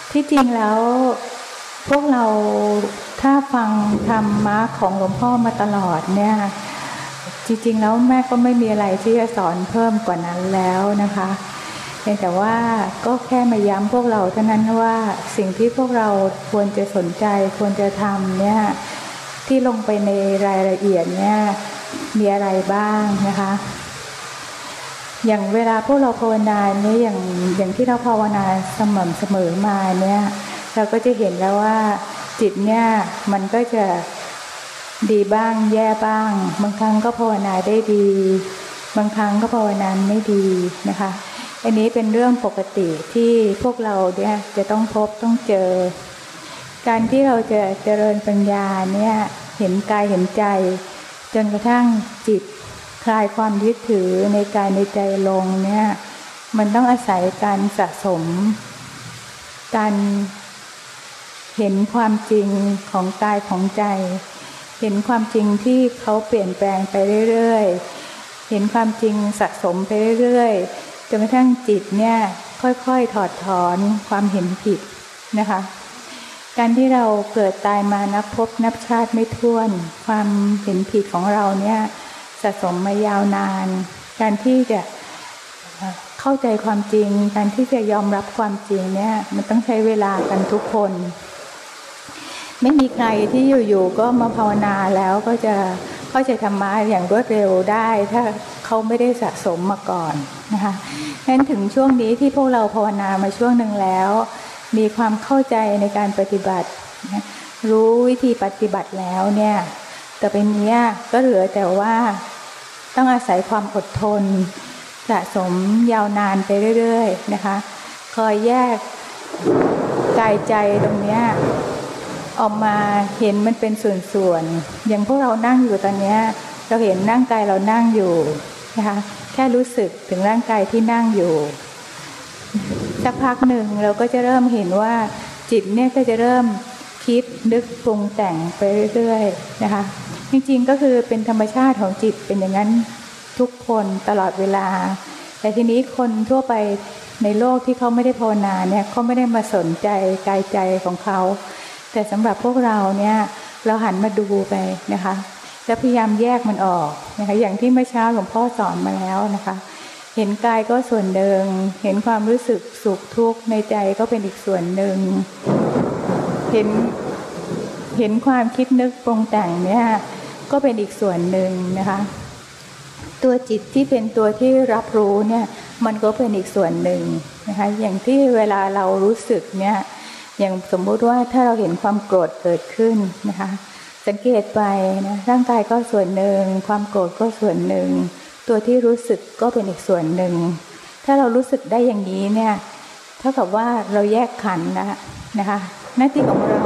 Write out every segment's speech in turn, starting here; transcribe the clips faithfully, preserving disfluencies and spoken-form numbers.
ที่จริงแล้วพวกเราถ้าฟังธรรมะของหลวงพ่อมาตลอดเนี่ยจริงๆแล้วแม่ก็ไม่มีอะไรที่จะสอนเพิ่มกว่านั้นแล้วนะคะแต่ว่าก็แค่มาย้ำพวกเราเท่านั้นว่าสิ่งที่พวกเราควรจะสนใจควรจะทำเนี่ยที่ลงไปในรายละเอียดเนี่ยมีอะไรบ้างนะคะอย่างเวลาพวกเราภาวนาเนี่ยอย่างอย่างที่เราภาวนาสม่ำเสมอมาเนี่ยเราก็จะเห็นแล้วว่าจิตเนี่ยมันก็จะดีบ้างแย่บ้างบางครั้งก็ภาวนาได้ดีบางครั้งก็ภาวนาไม่ดีนะคะอันนี้เป็นเรื่องปกติที่พวกเราเนี่ยจะต้องพบต้องเจอการที่เราจะเจริญปัญญาเนี่ยเห็นกายเห็นใจจนกระทั่งจิตคลายความยึดถือในกายในใจลงเนี่ยมันต้องอาศัยการสะสมการเห็นความจริงของกายของใจเห็นความจริงที่เขาเปลี่ยนแปลงไปเรื่อยๆเห็นความจริงสะสมไปเรื่อยๆจนกระทั่งจิตเนี่ยค่อยๆถอดถอนความเห็นผิดนะคะการที่เราเกิดตายมานับภพนับชาติไม่ถ้วนความเห็นผิดของเราเนี่ยสะสมมายาวนานการที่จะเข้าใจความจริงการที่จะยอมรับความจริงเนี่ยมันต้องใช้เวลากันทุกคนไม่มีใครที่อยู่ๆก็มาภาวนาแล้วก็จะเข้าใจธรรมะอย่างรวดเร็วได้ถ้าเขาไม่ได้สะสมมาก่อนนะคะฉะนั้นถึงช่วงนี้ที่พวกเราภาวนามาช่วงหนึ่งแล้วมีความเข้าใจในการปฏิบัติรู้วิธีปฏิบัติแล้วเนี่ยแต่เป็นเนี้ยก็เหลือแต่ว่าต้องอาศัยความอดทนสะสมยาวนานไปเรื่อยๆนะคะคอยแยกกายใจตรงเนี้ยออกมาเห็นมันเป็นส่วนๆอย่างพวกเรานั่งอยู่ตอนนี้เราเห็นร่างกายเรานั่งอยู่นะคะแค่รู้สึกถึงร่างกายที่นั่งอยู่สักพักหนึ่งเราก็จะเริ่มเห็นว่าจิตเนี่ยก็จะเริ่มคิดนึกปรุงแต่งไปเรื่อยๆนะคะจริงๆก็คือเป็นธรรมชาติของจิตเป็นอย่างนั้นทุกคนตลอดเวลาแต่ทีนี้คนทั่วไปในโลกที่เขาไม่ได้ภาวนาเนี่ยเขาไม่ได้มาสนใจกายใจของเขาแต่สำหรับพวกเราเนี่ยเราหันมาดูไปนะคะแล้วพยายามแยกมันออกนะคะอย่างที่เมื่อเช้าหลวงพ่อสอนมาแล้วนะคะเห็นกายก็ส่วนหนึ่งเห็นความรู้สึกสุขทุกข์ในใจก็เป็นอีกส่วนหนึ่งเห็นเห็นความคิดนึกปรุงแต่งเนี่ยก็เป็นอีกส่วนหนึ่งนะคะตัวจิตที่เป็นตัวที่รับรู้เนี่ยมันก็เป็นอีกส่วนหนึ่งนะคะอย่างที่เวลาเรารู้สึกเนี่ยอย่างสมมุติว่าถ้าเราเห็นความโกรธเกิดขึ้นนะคะสังเกตไปนะร่างกายก็ส่วนหนึ่งความโกรธก็ส่วนหนึ่งตัวที่รู้สึกก็เป็นอีกส่วนหนึ่งถ้าเรารู้สึกได้อย่างนี้เนี่ยเท่ากับว่าเราแยกขันธ์นะนะคะหน้าที่ของเรา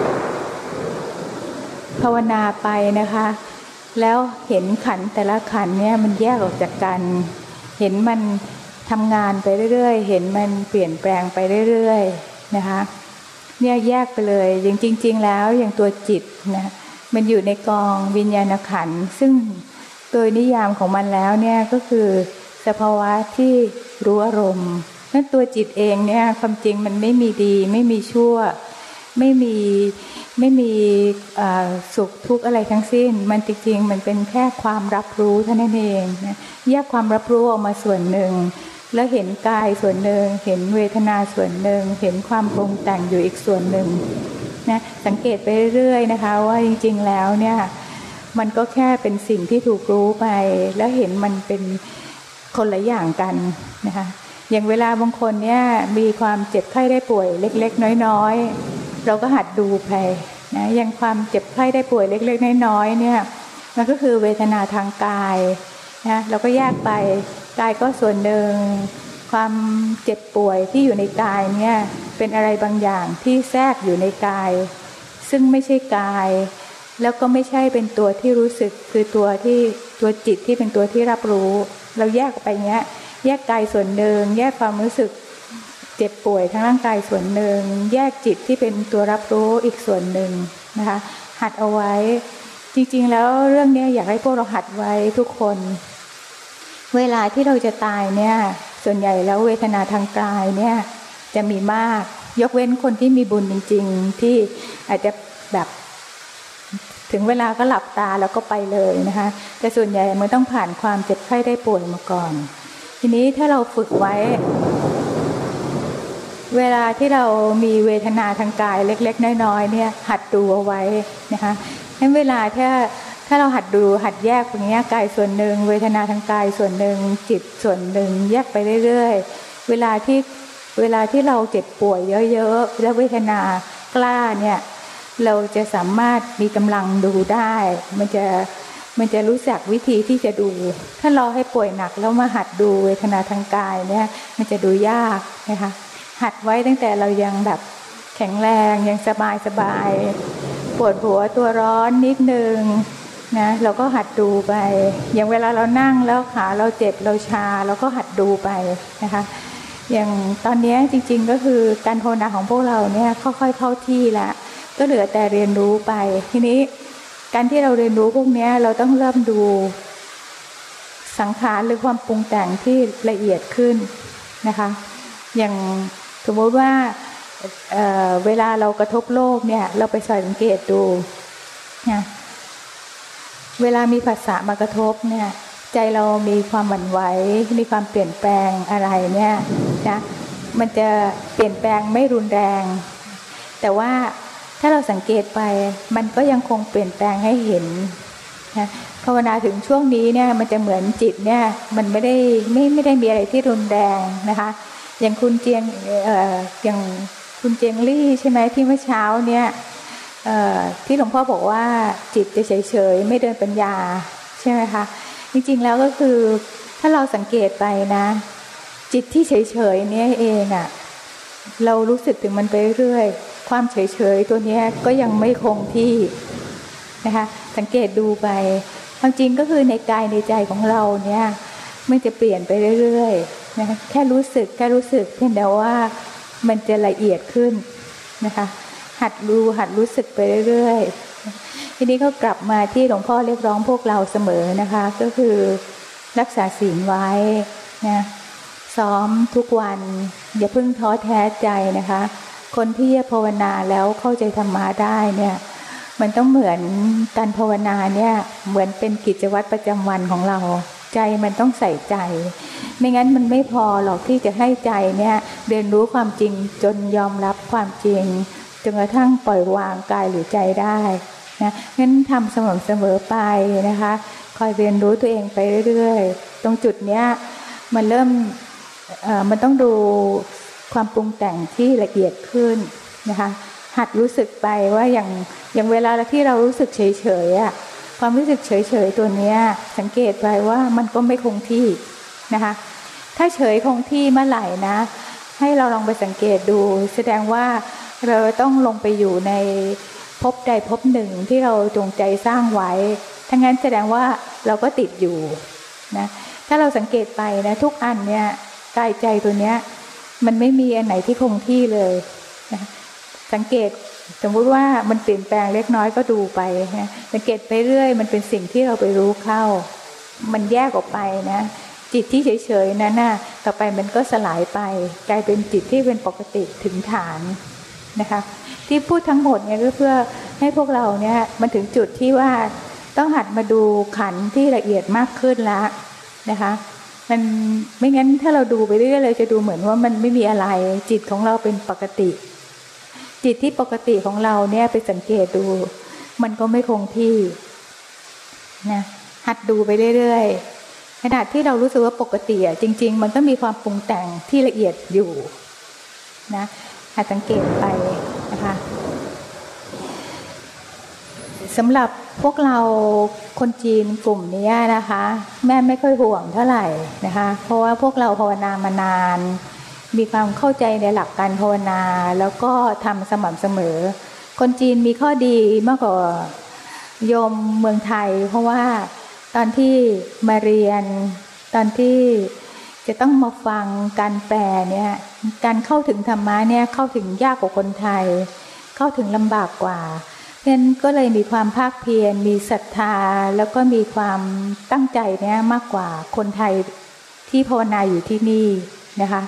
ภาวนาไปนะคะแล้วเห็นขันธ์แต่ละขันธ์เนี่ยมันแยกออกจากกันเห็นมันทำงานไปเรื่อยๆเห็นมันเปลี่ยนแปลงไปเรื่อยๆนะคะเนี่ยแยกไปเลยอย่างจริงๆแล้วอย่างตัวจิตนะมันอยู่ในกองวิญญาณขันธ์ซึ่งโดยนิยามของมันแล้วเนี่ยก็คือสภาวะที่รู้อารมณ์นั่นตัวจิตเองเนี่ยความจริงมันไม่มีดีไม่มีชั่วไม่มีไม่มีสุขทุกข์อะไรทั้งสิ้นมันจริงๆมันเป็นแค่ความรับรู้เท่านั้นเองนะแยกความรับรู้ออกมาส่วนหนึ่งแล้วเห็นกายส่วนหนึ่งเห็นเวทนาส่วนหนึ่งเห็นความปรุงแต่งอยู่อีกส่วนหนึ่งนะสังเกตไปเรื่อยๆนะคะว่าจริงๆแล้วเนี่ยมันก็แค่เป็นสิ่งที่ถูกรู้ไปแล้วเห็นมันเป็นคนละอย่างกันนะคะอย่างเวลาบางคนเนี่ยมีความเจ็บไข้ได้ป่วยเล็กๆน้อยๆเราก็หัดดูไปนะอย่างความเจ็บไข้ได้ป่วยเล็กๆน้อยๆเนี่ยมันก็คือเวทนาทางกายนะเราก็แยกไปกายก็ส่วนหนึ่งความเจ็บป่วยที่อยู่ในกายเนี่ยเป็นอะไรบางอย่างที่แทรกอยู่ในกายซึ่งไม่ใช่กายแล้วก็ไม่ใช่เป็นตัวที่รู้สึกคือตัวที่ตัวจิตที่เป็นตัวที่รับรู้เราแยกไปเงี้ยแยกกายส่วนหนึ่งแยกความรู้สึกเจ็บป่วยทางร่างกายส่วนหนึ่งแยกจิตที่เป็นตัวรับรู้อีกส่วนหนึ่งนะคะหัดเอาไว้จริงๆแล้วเรื่องนี้อยากให้พวกเราหัดไว้ทุกคนเวลาที่เราจะตายเนี่ยส่วนใหญ่แล้วเวทนาทางกายเนี่ยจะมีมากยกเว้นคนที่มีบุญจริงๆที่อาจจะแบบถึงเวลาก็หลับตาแล้วก็ไปเลยนะคะแต่ส่วนใหญ่มันต้องผ่านความเจ็บไข้ได้ป่วยมาก่อนทีนี้ถ้าเราฝึกไว้เวลาที่เรามีเวทนาทางกายเล็กๆน้อยๆเนี่ยหัดดูเอาไว้นะคะให้เวลาถ้าถ้าเราหัดดูหัดแยกอย่างเงี้ยกายส่วนหนึ่งเวทนาทางกายส่วนหนึ่งจิตส่วนหนึ่งแยกไปเรื่อยๆเวลาที่เวลาที่เราเจ็บป่วยเยอะๆและเวทนากล้าเนี่ยเราจะสามารถมีกำลังดูได้มันจะมันจะรู้จักวิธีที่จะดูถ้าเราให้ป่วยหนักแล้วมาหัดดูเวทนาทางกายเนี่ยมันจะดูยากนะคะหัดไว้ตั้งแต่เรายังแบบแข็งแรงยังสบายสบายปวดหัวตัวร้อนนิดนึงนะเราก็หัดดูไปอย่างเวลาเรานั่งแล้วขาเราเจ็บเราชาเราก็หัดดูไปนะคะอย่างตอนนี้จริงๆก็คือการภาวนาของพวกเราเนี่ยค่อยๆเข้าที่แล้วก็เหลือแต่เรียนรู้ไปทีนี้การที่เราเรียนรู้พวกนี้เราต้องเริ่มดูสังขารหรือความปรุงแต่งที่ละเอียดขึ้นนะคะอย่างสมมติว่า เ, เวลาเรากระทบโลกเนี่ยเราไปสังเกตดูนะเวลามีภาษามากระทบเนี่ยใจเรามีความหวั่นไหวมีความเปลี่ยนแปลงอะไรเนี่ยนะมันจะเปลี่ยนแปลงไม่รุนแรงแต่ว่าถ้าเราสังเกตไปมันก็ยังคงเปลี่ยนแปลงให้เห็นนะภาวนาถึงช่วงนี้เนี่ยมันจะเหมือนจิตเนี่ยมันไม่ได้ไม่ไม่ได้มีอะไรที่รุนแรงนะคะอย่างคุณเจียงเอ่ออย่างคุณเจียงลี่ใช่ไหมที่เมื่อเช้าเนี่ยเอ่อที่หลวงพ่อบอกว่าจิตจะเฉยๆไม่เดินปัญญาใช่ไหมคะจริงๆแล้วก็คือถ้าเราสังเกตไปนะจิตที่เฉยๆเนี่ยเองอ่ะเรารู้สึกถึงมันไปเรื่อยความเฉยๆตัวนี้ก็ยังไม่คงที่นะคะสังเกตดูไปความจริงก็คือในกายในใจของเราเนี่ยมันจะเปลี่ยนไปเรื่อยๆนะคะแค่รู้สึกแค่รู้สึกเพียงแต่ว่ามันจะละเอียดขึ้นนะคะหัดดูหัดรู้สึกไปเรื่อยๆทีนี้ก็กลับมาที่หลวงพ่อเรียกร้องพวกเราเสมอนะคะก็คือรักษาศีลไว้นะซ้อมทุกวันอย่าเพิ่งท้อแท้ใจนะคะคนที่ภาวนาแล้วเข้าใจธรรมะได้เนี่ยมันต้องเหมือนการภาวนาเนี่ยเหมือนเป็นกิจวัตรประจำวันของเราใจมันต้องใส่ใจไม่งั้นมันไม่พอหรอกที่จะให้ใจเนี่ยเรียนรู้ความจริงจนยอมรับความจริงจนกระทั่งปล่อยวางกายหรือใจได้นะงั้นทำสม่ำเสมอไปนะคะคอยเรียนรู้ตัวเองไปเรื่อยๆตรงจุดเนี้ยมันเริ่มเอ่อมันต้องดูความปรุงแต่งที่ละเอียดขึ้นนะคะหัดรู้สึกไปว่าอย่างอย่างเวลาที่เรารู้สึกเฉยๆอ่ะความรู้สึกเฉยๆตัวเนี้ยสังเกตไปว่ามันก็ไม่คงที่นะคะถ้าเฉยคงที่เมื่อไหร่นะให้เราลองไปสังเกตดูแสดงว่าเราต้องลงไปอยู่ในภพใดภพหนึ่งที่เราจงใจสร้างไว้ถ้างั้นแสดงว่าเราก็ติดอยู่นะถ้าเราสังเกตไปนะทุกอันเนี่ยกายใจตัวเนี้ยมันไม่มีอันไหนที่คงที่เลยนะสังเกตสมมุติว่ามันเปลี่ยนแปลงเล็กน้อยก็ดูไปนะสังเกตไปเรื่อยมันเป็นสิ่งที่เราไปรู้เข้ามันแยกออกไปนะจิตที่เฉยๆนั้นน่ะต่อไปมันก็สลายไปกลายเป็นจิตที่เป็นปกติถึงฐานนะคะที่พูดทั้งหมดเนี่ยก็เพื่อให้พวกเราเนี่ยมันถึงจุดที่ว่าต้องหัดมาดูขันธ์ที่ละเอียดมากขึ้นแล้วนะคะมันไม่งั้นถ้าเราดูไปเรื่อยๆเลยจะดูเหมือนว่ามันไม่มีอะไรจิตของเราเป็นปกติจิตที่ปกติของเราเนี่ยไปสังเกตดูมันก็ไม่คงที่นะหัดดูไปเรื่อยๆขณะที่เรารู้สึกว่าปกติอ่ะจริงๆมันก็มีความปรุงแต่งที่ละเอียดอยู่นะหัดสังเกตไปนะคะสำหรับพวกเราคนจีนกลุ่มนี้นะคะแม่ไม่ค่อยห่วงเท่าไหร่นะคะเพราะว่าพวกเราภาวนามานานมีความเข้าใจในหลักการภาวนาแล้วก็ทำสม่ำเสมอคนจีนมีข้อดีมากกว่าโยมเมืองไทยเพราะว่าตอนที่มาเรียนตอนที่จะต้องมาฟังการแปลเนี่ยการเข้าถึงธรรมะเนี่ยเข้าถึงยากกว่าคนไทยเข้าถึงลำบากกว่าเพราะฉะนั้นก็เลยมีความภาคเพียรมีศรัทธาแล้วก็มีความตั้งใจเนี่ยมากกว่าคนไทยที่ภาวนาอยู่ที่นี่นะคะ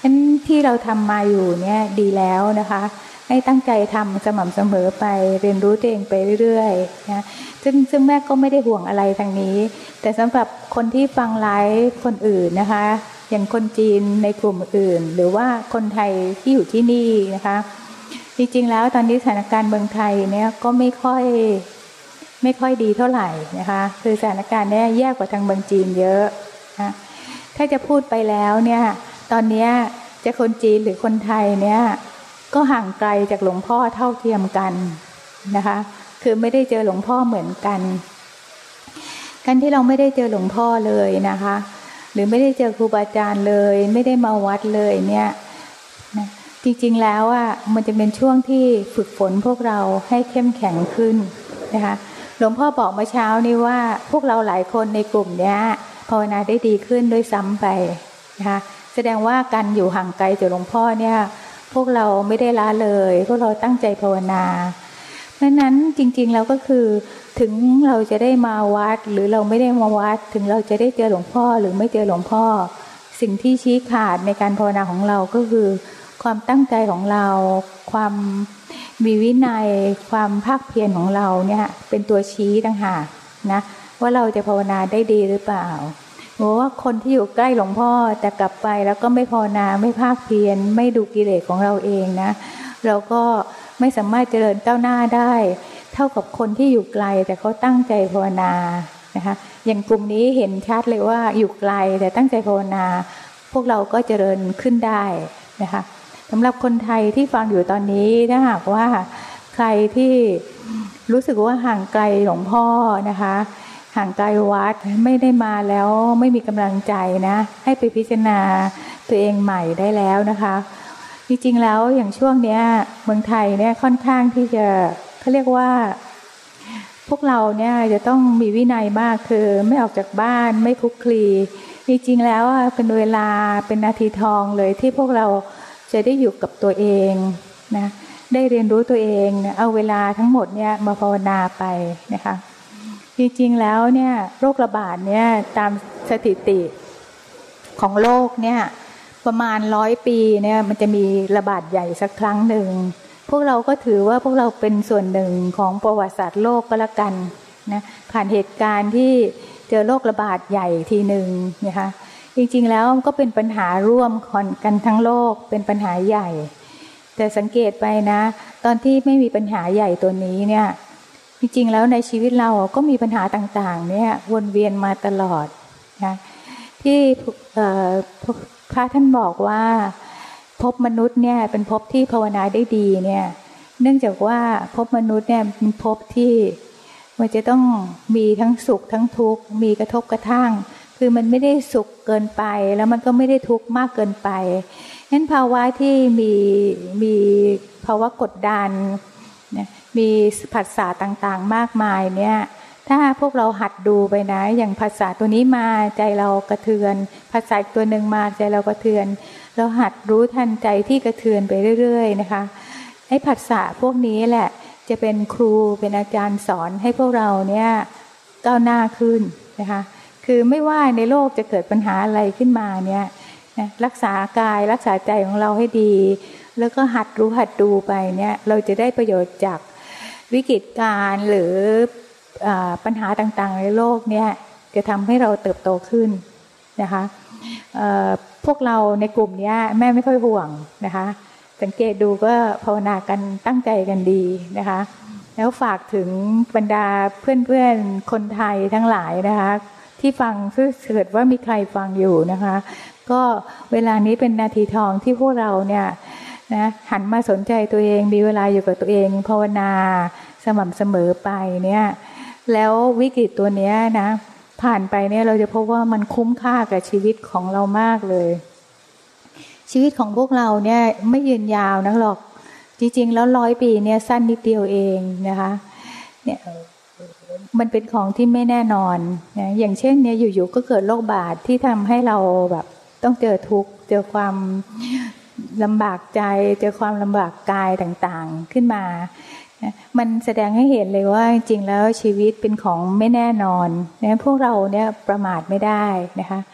นั้นที่เราทำมาอยู่เนี่ยดีแล้วนะคะให้ตั้งใจทำสม่ำเสมอไปเรียนรู้ตัวเองไปเรื่อยๆนะซึ่งซึ่งแม่ก็ไม่ได้ห่วงอะไรทางนี้แต่สำหรับคนที่ฟังไลฟ์คนอื่นนะคะอย่างคนจีนในกลุ่มอื่นหรือว่าคนไทยที่อยู่ที่นี่นะคะจริงๆแล้วตอนนี้สถานการณ์เมืองไทยเนี่ยก็ไม่ค่อยไม่ค่อยดีเท่าไหร่นะคะคือสถานการณ์เนี่ยแย่กว่าทางเมืองจีนเยอะนะถ้าจะพูดไปแล้วเนี่ยตอนนี้จะคนจีนหรือคนไทยเนี่ยก็ห่างไกลจากหลวงพ่อเท่าเทียมกันนะคะคือไม่ได้เจอหลวงพ่อเหมือนกันการที่เราไม่ได้เจอหลวงพ่อเลยนะคะหรือไม่ได้เจอครูบาอาจารย์เลยไม่ได้มาวัดเลยเนี่ยนะจริงๆแล้วอ่ะมันจะเป็นช่วงที่ฝึกฝนพวกเราให้เข้มแข็งขึ้นนะคะหลวงพ่อบอกเมื่อเช้านี้ว่าพวกเราหลายคนในกลุ่มเนี้ยภาวนาได้ดีขึ้นด้วยซ้ำไปนะคะแสดงว่าการอยู่ห่างไกลจากหลวงพ่อเนี่ยพวกเราไม่ได้ละเลยพวกเราตั้งใจภาวนาเพราะนั้นจริงๆแล้วก็คือถึงเราจะได้มาวัดหรือเราไม่ได้มาวัดถึงเราจะได้เจอหลวงพ่อหรือไม่เจอหลวงพ่อสิ่งที่ชี้ขาดในการภาวนาของเราก็คือความตั้งใจของเราความมีวินัยความภาคเพียรของเราเนี่ยเป็นตัวชี้ต่างหากนะว่าเราจะภาวนาได้ดีหรือเปล่าเพราะว่าคนที่อยู่ใกล้หลวงพ่อแต่กลับไปแล้วก็ไม่ภาวนาไม่ภาคเพียรไม่ดูกิเลสของเราเองนะเราก็ไม่สามารถเจริญก้าวหน้าได้เท่ากับคนที่อยู่ไกลแต่เขาตั้งใจภาวนานะคะอย่างกลุ่มนี้เห็นชัดเลยว่าอยู่ไกลแต่ตั้งใจภาวนาพวกเราก็เจริญขึ้นได้นะคะสำหรับคนไทยที่ฟังอยู่ตอนนี้ถ้าหากว่าใครที่รู้สึกว่าห่างไกลหลวงพ่อนะคะห่างไกลวัดไม่ได้มาแล้วไม่มีกำลังใจนะให้ไปพิจารณาตัวเองใหม่ได้แล้วนะคะจริงๆแล้วอย่างช่วงเนี้ยเมืองไทยเนี่ยค่อนข้างที่จะเขาเรียกว่าพวกเราเนี่ยจะต้องมีวินัยมากคือไม่ออกจากบ้านไม่คลุกคลีจริงๆแล้วเป็นเวลาเป็นนาทีทองเลยที่พวกเราจะได้อยู่กับตัวเองนะได้เรียนรู้ตัวเองเอาเวลาทั้งหมดเนี่ยมาภาวนาไปนะคะจริงๆแล้วเนี่ยโรคระบาดเนี่ยตามสถิติของโลกเนี่ยประมาณร้อยปีเนี่ยมันจะมีระบาดใหญ่สักครั้งหนึ่งพวกเราก็ถือว่าพวกเราเป็นส่วนหนึ่งของประวัติศาสตร์โลกก็แล้วกันนะผ่านเหตุการณ์ที่เจอโรคระบาดใหญ่ทีหนึ่งนะคะจริงๆแล้วก็เป็นปัญหาร่วมกันทั้งโลกเป็นปัญหาใหญ่แต่สังเกตไปนะตอนที่ไม่มีปัญหาใหญ่ตัวนี้เนี่ยจริงๆแล้วในชีวิตเราก็มีปัญหาต่างๆเนี่ยวนเวียนมาตลอดนะที่พระท่านบอกว่าภพมนุษย์เนี่ยเป็นภพที่ภาวนาได้ดีเนี่ยเนื่องจากว่าภพมนุษย์เนี่ยเป็นภพที่มันจะต้องมีทั้งสุขทั้งทุกข์มีกระทบกระทั่งคือมันไม่ได้สุขเกินไปแล้วมันก็ไม่ได้ทุกข์มากเกินไปงั้นภาวะที่มีมีภาวะกดดันมีผัสสะต่างๆมากมายเนี่ยถ้าพวกเราหัดดูไปนะอย่างผัสสะตัวนี้มาใจเรากระเทือนผัสสะอีกตัวหนึ่งมาใจเรากระเทือนเราหัดรู้ทันใจที่กระเทือนไปเรื่อยๆนะคะไอ้ผัสสะพวกนี้แหละจะเป็นครูเป็นอาจารย์สอนให้พวกเราเนี่ยก้าวหน้าขึ้นนะคะคือไม่ว่าในโลกจะเกิดปัญหาอะไรขึ้นมาเนี่ยนะรักษากายรักษาใจของเราให้ดีแล้วก็หัดรู้หัดดูไปเนี่ยเราจะได้ประโยชน์จากวิกฤตการณ์หรือปัญหาต่างๆในโลกเนี่ยจะทำให้เราเติบโตขึ้นนะคะพวกเราในกลุ่มนี้แม่ไม่ค่อยห่วงนะคะสังเกตดูก็ภาวนากันตั้งใจกันดีนะคะแล้วฝากถึงบรรดาเพื่อนๆคนไทยทั้งหลายนะคะที่ฟังเกิดว่ามีใครฟังอยู่นะคะก็เวลานี้เป็นนาทีทองที่พวกเราเนี่ยนะหันมาสนใจตัวเองมีเวลาอยู่กับตัวเองภาวนาสม่ำเสมอไปเนี่ยแล้ววิกฤตตัวเนี้ยนะผ่านไปเนี่ยเราจะพบว่ามันคุ้มค่ากับชีวิตของเรามากเลยชีวิตของพวกเราเนี่ยไม่ยืนยาวนักหรอกจริงๆแล้วร้อยปีเนี่ยสั้นนิดเดียวเองนะคะเนี่ยมันเป็นของที่ไม่แน่นอนนะอย่างเช่นเนี่ยอยู่ๆก็เกิดโรคบาดที่ทำให้เราแบบต้องเจอทุกข์เจอความลำบากใจเจอความลำบากกายต่างๆขึ้นมามันแสดงให้เห็นเลยว่าจริงๆแล้วชีวิตเป็นของไม่แน่นอนนะพวกเราเนี่ยประมาทไม่ได้นะคะ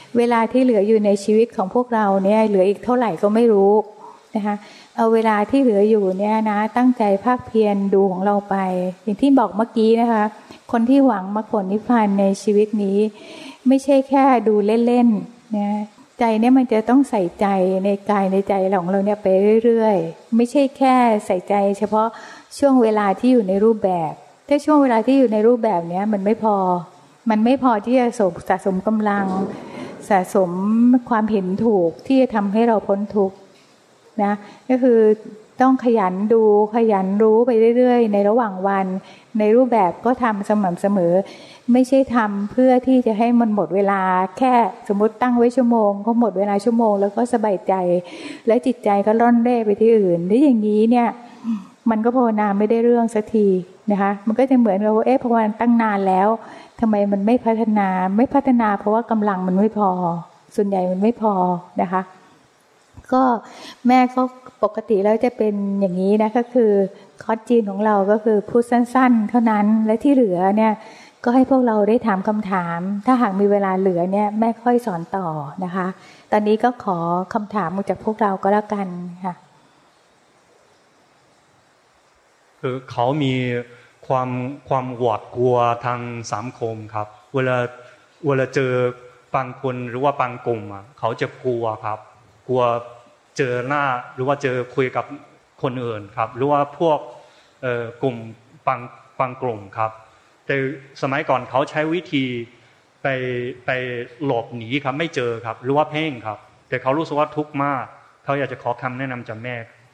เวลาที่เหลืออยู่ในชีวิตของพวกเราเนี่ยเหลืออีกเท่าไหร่ก็ไม่รู้นะคะเอาเวลาที่เหลืออยู่เนี่ยนะตั้งใจภาคเพียรดูของเราไปอย่างที่บอกเมื่อกี้นะคะคนที่หวังมรรคผลนิพพานในชีวิตนี้ไม่ใช่แค่ดูเล่นๆนะใจเนี่ยมันจะต้องใส่ใจในกายในใจของเราเนี่ยไปเรื่อยๆไม่ใช่แค่ใส่ใจเฉพาะช่วงเวลาที่อยู่ในรูปแบบถ้าช่วงเวลาที่อยู่ในรูปแบบเนี้ยมันไม่พอมันไม่พอที่จะสะสมกำลังสะสมความเห็นถูกที่จะทำให้เราพ้นทุกข์นะก็คือต้องขยันดูขยันรู้ไปเรื่อยๆในระหว่างวันในรูปแบบก็ทำสม่ำเสมอไม่ใช่ทำเพื่อที่จะให้มันหมดเวลาแค่สมมติตั้งไว้ชั่วโมงก็หมดเวลาชั่วโมงแล้วก็สบายใจแล้วจิตใจก็ร่อนเร่ไปที่อื่นถ้าอย่างนี้เนี่ยมันก็ภาวนาไม่ได้เรื่องสักทีนะคะมันก็จะเหมือนเราเอ๊ะภาวนาตั้งนานแล้วทำไมมันไม่พัฒนาไม่พัฒนาเพราะว่ากำลังมันไม่พอส่วนใหญ่มันไม่พอนะคะก็แม่ก็ปกติแล้วจะเป็นอย่างนี้นะก็คือคอร์สจีนของเราก็คือพูดสั้นๆเท่านั้นและที่เหลือเนี่ยก็ให้พวกเราได้ถามคำถามถ้าหากมีเวลาเหลือเนี่ยแม่ค่อยสอนต่อนะคะตอนนี้ก็ขอคำถามจากพวกเราก็แล้วกันค่ะคือเขามีความความหวาดกลัวทางสังคมครับเวลาเวลาเจอบางคนหรือว่าบางกลุ่มอ่ะเขาจะกลัวครับกลัวเจอหน้าหรือว่าเจอคุยกับคนอื่นครับหรือว่าพวกเอ่อกลุ่มบางบางกลุ่มครับแต่สมัยก่อนเขาใช้วิธีไปไปหลบหนีครับไม่เจอครับหรือว่าเพ่งครับแต่เขารู้สึกว่าทุกข์มากเขาอยากจะขอคำแนะนำจากแม่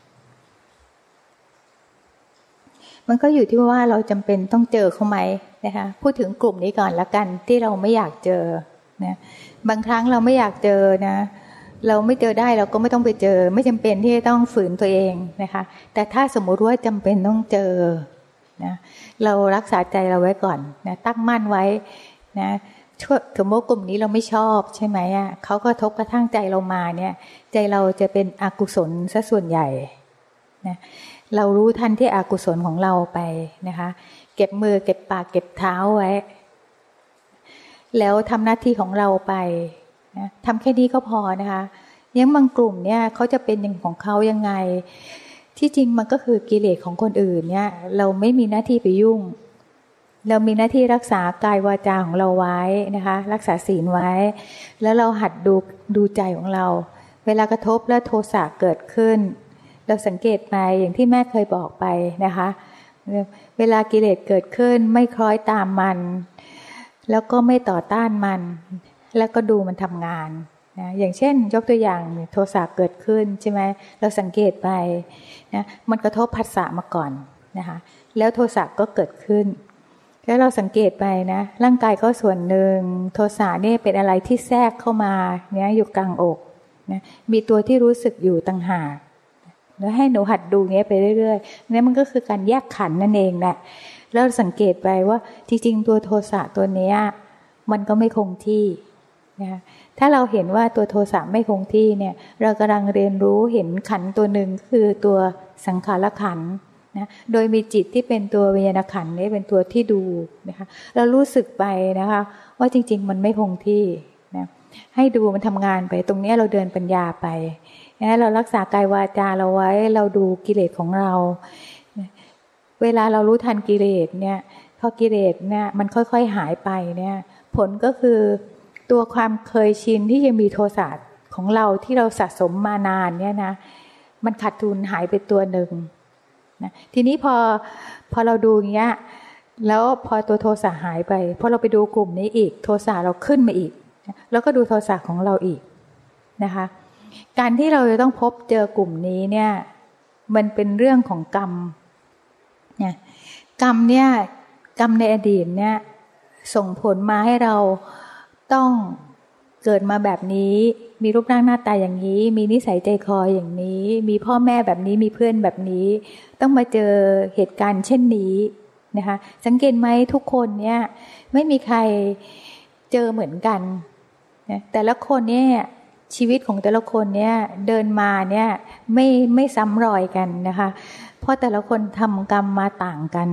มันก็อยู่ที่ว่าเราจำเป็นต้องเจอเขาไหมนะคะพูดถึงกลุ่มนี้ก่อนละกันที่เราไม่อยากเจอนะบางครั้งเราไม่อยากเจอนะเราไม่เจอได้เราก็ไม่ต้องไปเจอไม่จำเป็นที่จะต้องฝืนตัวเองนะคะแต่ถ้าสมมุติว่าจำเป็นต้องเจอนะเรารักษาใจเราไว้ก่อนนะตั้งมั่นไว้นะช่วยถึงว่ากลุ่มนี้เราไม่ชอบใช่ไหมอ่ะเขาก็ทบกระทั่งใจเรามาเนี่ยใจเราจะเป็นอกุศลซะส่วนใหญ่นะเรารู้ทันที่อกุศลของเราไปนะคะเก็บมือเก็บปากเก็บเท้าไว้แล้วทำหน้าที่ของเราไปนะทำแค่นี้ก็พอนะคะยังบางกลุ่มเนี่ยเขาจะเป็นอย่างของเขายังไงที่จริงมันก็คือกิเลสของคนอื่นเนี่ยเราไม่มีหน้าที่ไปยุ่งเรามีหน้าที่รักษากายวาจาของเราไว้นะคะรักษาศีลไว้แล้วเราหัดดูดูใจของเราเวลากระทบแล้วโทสะเกิดขึ้นเราสังเกตไปอย่างที่แม่เคยบอกไปนะคะเวลากิเลสเกิดขึ้นไม่คล้อยตามมันแล้วก็ไม่ต่อต้านมันแล้วก็ดูมันทำงานนะอย่างเช่นยกตัวอย่างโทสะเกิดขึ้นใช่ไหมเราสังเกตไปนะมันกระทบผัสสะมาก่อนนะคะแล้วโทสะก็เกิดขึ้นแล้วเราสังเกตไปนะร่างกายก็ส่วนหนึ่งโทสะนี่เป็นอะไรที่แทรกเข้ามาเนี่ยอยู่กลางอกนะมีตัวที่รู้สึกอยู่ต่างหากแล้วให้หนูหัดดูเงี้ยไปเรื่อยๆนี่มันก็คือการแยกขันธ์นั่นเองแหละแล้วสังเกตไปว่าจริงๆตัวโทสะตัวเนี้ยมันก็ไม่คงที่นะถ้าเราเห็นว่าตัวโทสะไม่คงที่เนี่ยเรากำลังเรียนรู้เห็นขันธ์ตัวหนึ่งคือตัวสังขารขันธ์นะโดยมีจิตที่เป็นตัววิญญาณขันธ์นี่เป็นตัวที่ดูนะคะเรารู้สึกไปนะคะว่าจริงๆมันไม่คงที่นะให้ดูมันทำงานไปตรงนี้เราเดินปัญญาไปนะเรารักษากายวาจาเราไว้เราดูกิเลสของเราเวลาเรารู้ทันกิเลสเนี่ยพอกิเลสเนี่ยมันค่อยๆหายไปเนี่ยผลก็คือตัวความเคยชินที่ยังมีโทสะของเราที่เราสะสมมานานเนี่ยนะมันขาดทุนหายไปตัวหนึ่งนะทีนี้พอพอเราดูอย่างเงี้ยแล้วพอตัวโทสะหายไปพอเราไปดูกลุ่มนี้อีกโทสะเราขึ้นมาอีกแล้วก็ดูโทสะของเราอีกนะคะการที่เราจะต้องพบเจอกลุ่มนี้เนี่ยมันเป็นเรื่องของกรรมเนี่ยกรรมเนี่ยกรรมในอดีตเนี่ยส่งผลมาให้เราต้องเกิดมาแบบนี้มีรูปร่างหน้าตาอย่างนี้มีนิสัยใจคออย่างนี้มีพ่อแม่แบบนี้มีเพื่อนแบบนี้ต้องมาเจอเหตุการณ์เช่นนี้นะคะสังเกตไหมทุกคนเนี่ยไม่มีใครเจอเหมือนกันนะแต่ละคนเนี่ยชีวิตของแต่ละคนเนี่ยเดินมาเนี่ยไม่ไม่ซ้ำรอยกันนะคะเพราะแต่ละคนทำกรรมมาต่างกัน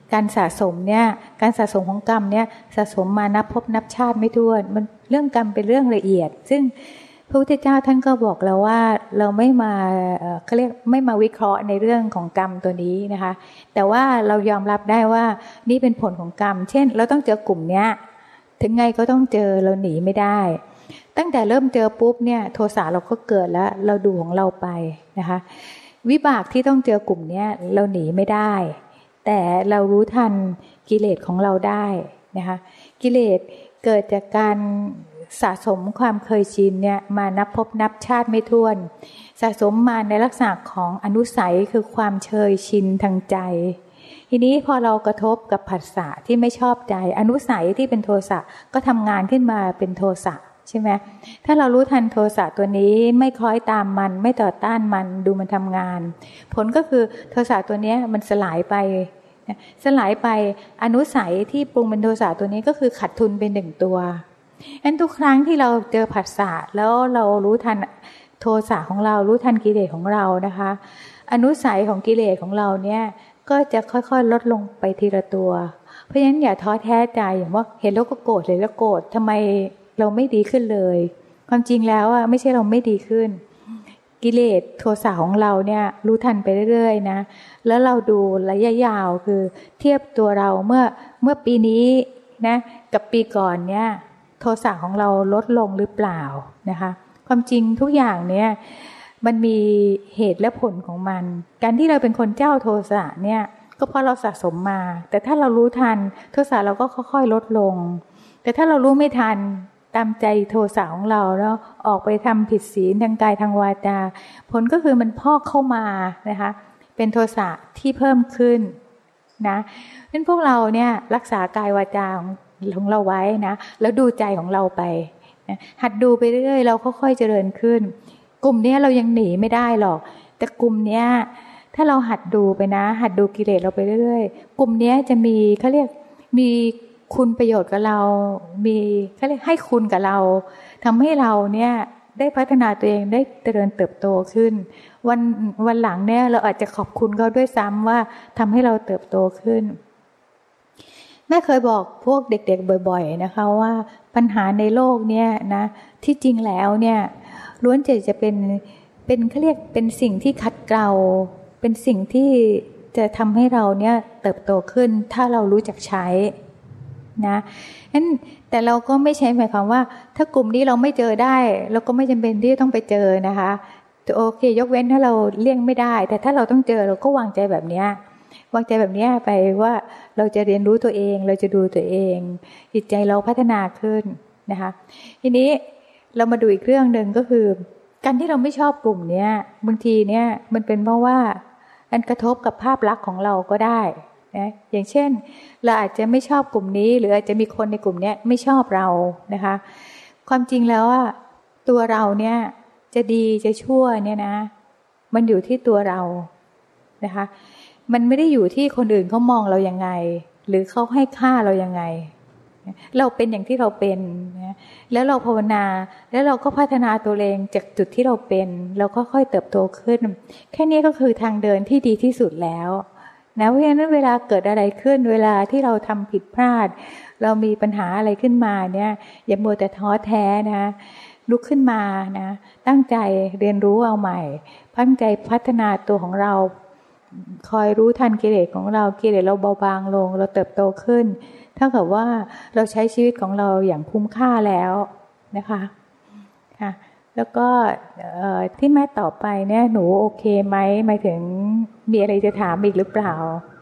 การสะสมเนี่ยการสะสมของกรรมเนี่ยสะสมมานับพบนับชาติไม่ถ้วนมันเรื่องกรรมเป็นเรื่องละเอียดซึ่งพระพุทธเจ้าท่านก็บอกแล้วว่าเราไม่มาเขาเรียกไม่มาวิเคราะห์ในเรื่องของกรรมตัวนี้นะคะแต่ว่าเรายอมรับได้ว่านี่เป็นผลของกรรมเช่นเราต้องเจอกลุ่มเนี้ยถึงไงก็ต้องเจอเราหนีไม่ได้ตั้งแต่เริ่มเจอปุ๊บเนี่ยโทสะเราก็เกิดแล้วเราดูของเราไปนะคะวิบากที่ต้องเจอกลุ่มเนี้ยเราหนีไม่ได้แต่เรารู้ทันกิเลสของเราได้นะคะกิเลสเกิดจากการสะสมความเคยชินเนี่ยมานับพบนับชาติไม่ถ้วนสะสมมาในลักษณะของอนุสัยคือความเชยชินทางใจทีนี้พอเรากระทบกับผัสสะที่ไม่ชอบใจอนุสัยที่เป็นโทสะก็ทำงานขึ้นมาเป็นโทสะใช่ไหมถ้าเรารู้ทันโทสะตัวนี้ไม่คล้อยตามมันไม่ต่อต้านมันดูมันทำงานผลก็คือโทสะตัวนี้มันสลายไปสลายไปอนุสัยที่ปรุงเป็นโทสะตัวนี้ก็คือขัดทุนเป็นหนึ่งตัวงั้นทุกครั้งที่เราเจอผัสสะแล้วเรารู้ทันโทสะของเรารู้ทันกิเลสของเรานะคะอนุสัยของกิเลสของเราเนี่ยก็จะค่อยๆลดลงไปทีละตัวเพราะฉะนั้นอย่าท้อแท้ใจอย่างว่าเห็นแล้วก็โกรธเห็นแล้วโกรธทำไมเราไม่ดีขึ้นเลยความจริงแล้วอ่ะไม่ใช่เราไม่ดีขึ้นกิเลสโทสะของเราเนี่ยรู้ทันไปเรื่อยๆนะแล้วเราดูระยะยาวคือเทียบตัวเราเมื่อเมื่อปีนี้นะกับปีก่อนเนี่ยโทสะของเราลดลงหรือเปล่านะคะความจริงทุกอย่างเนี่ยมันมีเหตุและผลของมันการที่เราเป็นคนเจ้าโทสะเนี่ยก็เพราะเราสะสมมาแต่ถ้าเรารู้ทันโทสะเราก็ค่อยๆลดลงแต่ถ้าเรารู้ไม่ทันตามใจโทสะของเราแล้วออกไปทำผิดศีลทางกายทางวาจาผลก็คือมันพอกเข้ามานะคะเป็นโทสะที่เพิ่มขึ้นนะเพราะฉะนั้นพวกเราเนี่ยรักษากายวาจาของของเราไว้นะแล้วดูใจของเราไปนะหัดดูไปเรื่อยๆเราค่อยๆเจริญขึ้นกลุ่มนี้เรายังหนีไม่ได้หรอกแต่กลุ่มนี้ถ้าเราหัดดูไปนะหัดดูกิเลสเราไปเรื่อยๆกลุ่มนี้จะมีเขาเรียกมีคุณประโยชน์กับเรามีเขาเรียกให้คุณกับเราทำให้เราเนี่ยได้พัฒนาตัวเองได้เจริญเติบโตขึ้นวันวันหลังเนี่ยเราอาจจะขอบคุณเขาด้วยซ้ำว่าทำให้เราเติบโตขึ้นแม่เคยบอกพวกเด็กๆบ่อยๆนะคะว่าปัญหาในโลกเนี่ยนะที่จริงแล้วเนี่ยล้วนจะจะเป็นเป็นเขาเรียกเป็นสิ่งที่ขัดเกลาเป็นสิ่งที่จะทำให้เราเนี่ยเติบโตขึ้นถ้าเรารู้จักใช้นะงั้นแต่เราก็ไม่ใช่หมายความว่าถ้ากลุ่มนี้เราไม่เจอได้เราก็ไม่จำเป็นที่ต้องไปเจอนะคะโอเคยกเว้นถ้าเราเลี่ยงไม่ได้แต่ถ้าเราต้องเจอเราก็วางใจแบบนี้วางใจแบบนี้ไปว่าเราจะเรียนรู้ตัวเองเราจะดูตัวเองจิตใจเราพัฒนาขึ้นนะคะทีนี้เรามาดูอีกเรื่องหนึ่งก็คือการที่เราไม่ชอบกลุ่มนี้บางทีเนี่ยมันเป็นเพราะว่ามันกระทบกับภาพลักษณ์ของเราก็ได้นะอย่างเช่นเราอาจจะไม่ชอบกลุ่มนี้หรืออาจจะมีคนในกลุ่มนี้ไม่ชอบเรานะคะความจริงแล้วว่าตัวเราเนี่ยจะดีจะชั่วเนี่ยนะมันอยู่ที่ตัวเรานะคะมันไม่ได้อยู่ที่คนอื่นเขามองเรายังไงหรือเขาให้ค่าเรายังไงเราเป็นอย่างที่เราเป็นนะแล้วเราภาวนาแล้วเราก็พัฒนาตัวเองจากจุดที่เราเป็นเราก็ค่อยเติบโตขึ้นแค่นี้ก็คือทางเดินที่ดีที่สุดแล้วนะเพราะฉะนั้นเวลาเกิดอะไรขึ้นเวลาที่เราทำผิดพลาดเรามีปัญหาอะไรขึ้นมาเนี่ยอย่ามัวแต่ท้อแท้นะลุกขึ้นมานะตั้งใจเรียนรู้เอาใหม่ตั้งใจพัฒนาตัวของเราคอยรู้ทันกิเลสของเรากิเลสเราเบาบางลงเราเติบโตขึ้นเท่ากับว่าเราใช้ชีวิตของเราอย่างคุ้มค่าแล้วนะคะค่ะแล้วก็ที่แม่ต่อไปเนี่ยหนูโอเคไหมหมายถึงมีอะไรจะถามอีกหรือเปล่า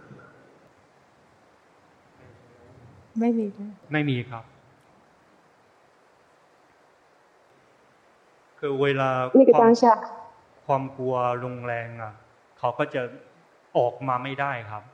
ไม่มีไม่มีครับคือเวลาความความกลัวรุนแรงอ่ะเขาก็จะออกมาไม่ได้ครับ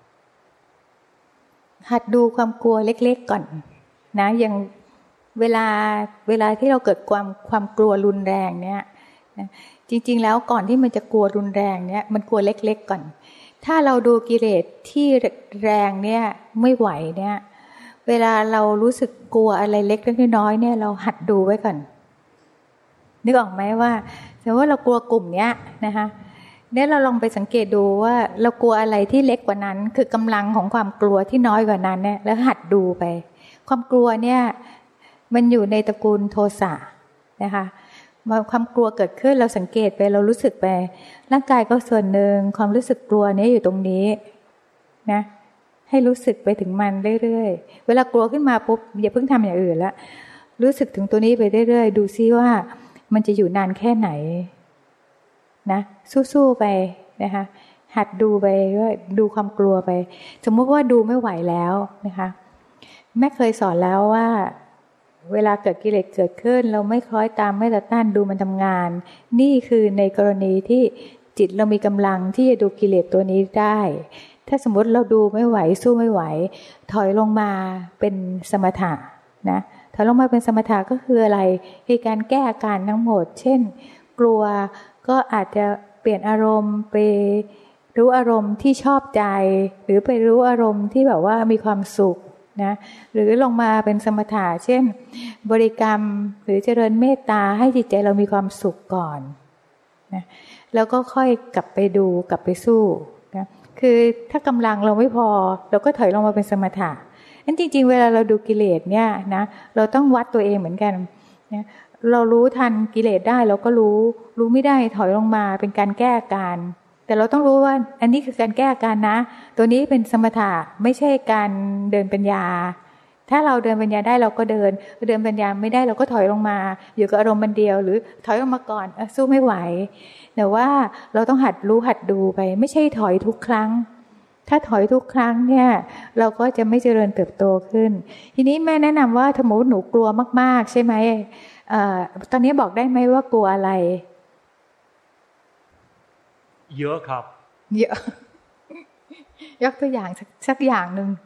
หัดดูความกลัวเล็กๆก่อนนะอย่างเวลาเวลาที่เราเกิดความความกลัวรุนแรงเนี่ยจริงๆแล้วก่อนที่มันจะกลัวรุนแรงเนี่ยมันกลัวเล็กๆก่อนถ้าเราดูกิเลสที่แรงเนี่ยไม่ไหวเนี่ยเวลาเรารู้สึกกลัวอะไรเล็กๆน้อยๆเนี่ยเราหัดดูไว้ก่อนนึกออกไหมว่าสมมติว่าเรากลัวกลุ่มเนี้ยนะคะเนี่ยเราลองไปสังเกตดูว่าเรากลัวอะไรที่เล็กกว่านั้นคือกำลังของความกลัวที่น้อยกว่านั้นเนี่ยแล้วหัดดูไปความกลัวเนี่ยมันอยู่ในตระกูลโทสะนะคะความกลัวเกิดขึ้นเราสังเกตไปเรารู้สึกไปร่างกายก็ส่วนหนึ่งความรู้สึกกลัวนี้อยู่ตรงนี้นะให้รู้สึกไปถึงมันเรื่อยๆเวลากลัวขึ้นมาปุ๊บอย่าเพิ่งทำอย่างอื่นละรู้สึกถึงตัวนี้ไปเรื่อยๆดูซิว่ามันจะอยู่นานแค่ไหนนะสู้ๆไปนะคะหัดดูไปด้วยดูความกลัวไปสมมติว่าดูไม่ไหวแล้วนะคะแม่เคยสอนแล้วว่าเวลาเกิดกิเลสเกิดขึ้นเราไม่คล้อยตามไม่ต่อต้านดูมันทำงานนี่คือในกรณีที่จิตเรามีกำลังที่จะดูกิเลสตัวนี้ได้ถ้าสมมติเราดูไม่ไหวสู้ไม่ไหวถอยลงมาเป็นสมถะนะถอยลงมาเป็นสมถะก็คืออะไรคือการแก้อาการทั้งหมดเช่นกลัวก็อาจจะเปลี่ยนอารมณ์ไปรู้อารมณ์ที่ชอบใจหรือไปรู้อารมณ์ที่แบบว่ามีความสุขนะหรือลงมาเป็นสมถะเช่นบริกรรมหรือเจริญเมตตาให้จิตใจเรามีความสุขก่อนนะแล้วก็ค่อยกลับไปดูกลับไปสู้นะคือถ้ากำลังเราไม่พอเราก็ถอยลงมาเป็นสมถะนั่นจริงๆเวลาเราดูกิเลสเนี่ยนะเราต้องวัดตัวเองเหมือนกันนะเรารู้ทันกิเลสได้เราก็รู้รู้ไม่ได้ถอยลงมาเป็นการแก้อาการแต่เราต้องรู้ว่าอันนี้คือการแก้อาการนะตัวนี้เป็นสมถะไม่ใช่การเดินปัญญาถ้าเราเดินปัญญาได้เราก็เดินเดินปัญญาไม่ได้เราก็ถอยลงมาอยู่กับอารมณ์มันเดียวหรือถอยลงมาก่อนสู้ไม่ไหวแต่ว่าเราต้องหัดรู้หัดดูไปไม่ใช่ถอยทุกครั้งถ้าถอยทุกครั้งเนี่ยเราก็จะไม่เจริญเติบโตขึ้นทีนี้แม่แนะนำว่าถ้าสมมติหนูกลัวมากๆใช่ไหมเอ่อตอนนี้บอกได้ไหมว่ากลัวอะไรเยอะครับเยอะยกตัวอย่างสักสักอย่างหนึ่ง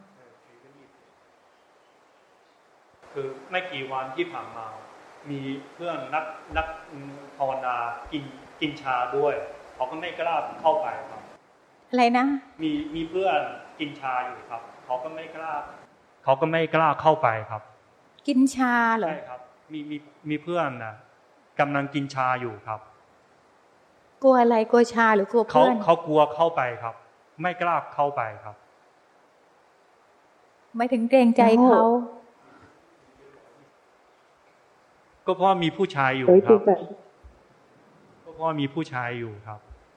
คือไม่กี่วันที่ผ่านมามีเพื่อนนักนักภาวนากินกินชาด้วยเขาก็ไม่กล้าเข้าไปครับอะไรนะมีมีเพื่อนกินชาอยู่ครับเขาก็ไม่กล้าเขาก็ไม่กล้าเข้าไปครับกินชาเหรอใช่ครับมีมีมีเพื่อนนะกำลังกินชาอยู่ครับกลัวอะไรกลัวชาหรือกลัวเพื่อนเขาเขากลัวเข้าไปครับไม่กล้าเข้าไปครับไม่ถึงเกรงใจเขาก็เพราะมีผู้ชายอยู่ครับก็เพราะมีผู้ชายอยู่ครับ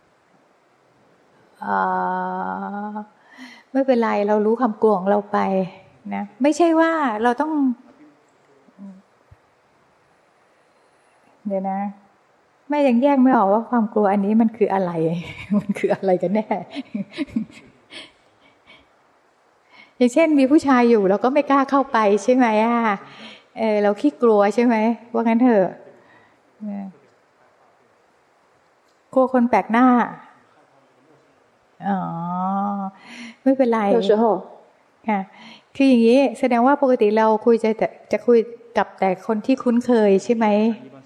อ่าไม่เป็นไรเรารู้ความกลัวของเราไปนะไม่ใช่ว่าเราต้องเดี๋ยวนะแม่ยังแยกไม่ออกว่าความกลัวอันนี้มันคืออะไรมันคืออะไรกันแน่อย่างเช่นมีผู้ชายอยู่เราก็ไม่กล้าเข้าไปใช่ไหมอ่ะเออเราขี้กลัวใช่ไหมว่างั้นเถอะกลัวคนแปลกหน้าอ๋อไม่เป็นไรค่ะคืออย่างนี้แสดงว่าปกติเราคุยจะจะคุยกับแต่คนที่คุ้นเคยใช่ไหม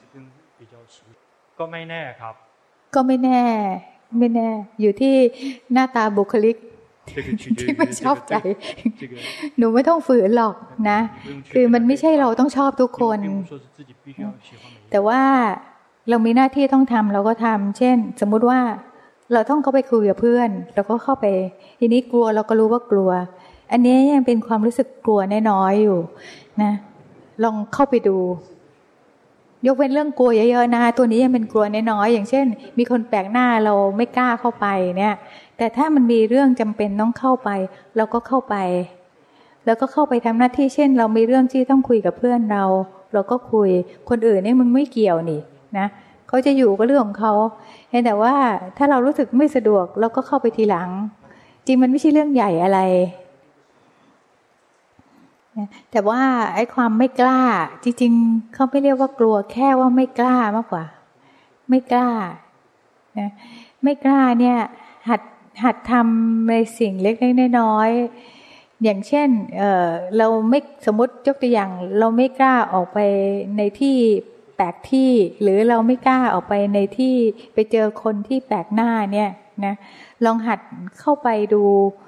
ก็ไม่แน่ครับก็ไม่แน่ไม่แน่อยู่ที่หน้าตาบุคลิกที่ไม่ชอบใจหนูไม่ต้องฝืนหรอกนะคือมันไม่ใช่เราต้องชอบทุกคนแต่ว่าเรามีหน้าที่ต้องทำเราก็ทำเช่นสมมุติว่าเราต้องเข้าไปคุยกับเพื่อนเราก็เข้าไปทีนี้กลัวเราก็รู้ว่ากลัวอันนี้ยังเป็นความรู้สึกกลัวน้อยๆอยู่นะลองเข้าไปดูยกเว้นเรื่องกลัวเยอะๆนะตัวนี้ยังเป็นกลัวน้อยๆอย่างเช่นมีคนแปลกหน้าเราไม่กล้าเข้าไปเนี่ยแต่ถ้ามันมีเรื่องจำเป็นต้องเข้าไปเราก็เข้าไปแล้วก็เข้าไปทำหน้าที่เช่นเรามีเรื่องที่ต้องคุยกับเพื่อนเราเราก็คุยคนอื่นนี่มึงไม่เกี่ยวนี่นะเขาจะอยู่ก็เรื่องของเขาแต่ว่าถ้าเรารู้สึกไม่สะดวกเราก็เข้าไปทีหลังจริงมันไม่ใช่เรื่องใหญ่อะไรแต่ว่าไอ้ความไม่กล้าจริงๆเขาไม่เรียกว่ากลัวแค่ว่าไม่กล้ามากกว่าไม่กล้านะไม่กล้าเนี่ยหัดหัดทำในสิ่งเล็กๆน้อยๆอย่างเช่นเอ่อเราไม่สมมติยกตัวอย่างเราไม่กล้าออกไปในที่แปลกที่หรือเราไม่กล้าออกไปในที่ไปเจอคนที่แปลกหน้าเนี่ยนะลองหัดเข้าไปดู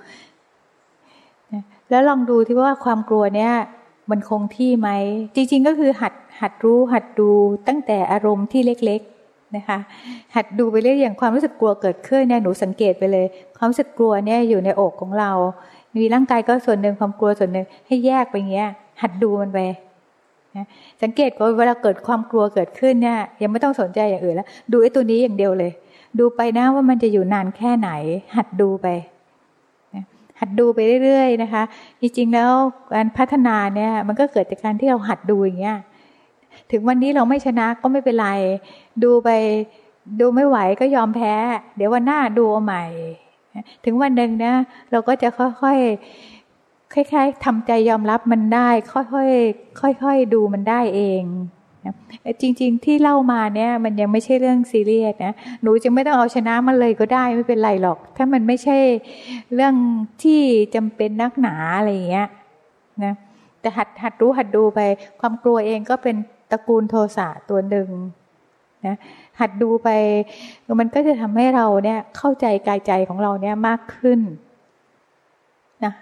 แล้วลองดูที่ว่าความกลัวเนี่ยมันคงที่ไหมจริงๆก็คือหัดหัดรู้หัดดูตั้งแต่อารมณ์ที่เล็กๆนะคะหัดดูไปเรื่อยอย่างความรู้สึกกลัวเกิดขึ้นเนี่ยหนูสังเกตไปเลยความรู้สึกกลัวเนี่ยอยู่ในอกของเรามีร่างกายก็ส่วนหนึ่งความกลัวส่วนหนึ่งให้แยกไปอย่างเงี้ยหัดดูมันไปนะสังเกตว่าเวลาเกิดความกลัวเกิดขึ้นเนี่ยยังไม่ต้องสนใจอย่างอื่นแล้วดูไอ้ตัวนี้อย่างเดียวเลยดูไปนะว่ามันจะอยู่นานแค่ไหนหัดดูไปนะหัดดูไปเรื่อยๆนะคะจริงๆแล้วการพัฒนาเนี่ยมันก็เกิดจากการที่เราหัดดูอย่างเงี้ยถึงวันนี้เราไม่ชนะก็ไม่เป็นไรดูไปดูไม่ไหวก็ยอมแพ้เดี๋ยววันหน้าดูเอาใหม่ถึงวันหนึ่งนะเราก็จะค่อยๆคล้ายๆทำใจยอมรับมันได้ค่อยๆค่อยๆดูมันได้เองนะจริงๆที่เล่ามาเนี่ยมันยังไม่ใช่เรื่องซีเรียสนะหนูจะไม่ต้องเอาชนะมันเลยก็ได้ไม่เป็นไรหรอกถ้ามันไม่ใช่เรื่องที่จำเป็นนักหนาอะไรอย่างเงี้ยนะแต่หัดหัดรู้หัดดูไปความกลัวเองก็เป็นตระกูลโทสะตัวหนึ่งนะหัดดูไปมันก็จะทำให้เราเนี่ยเข้าใจกายใจของเราเนี่ยมากขึ้นนะ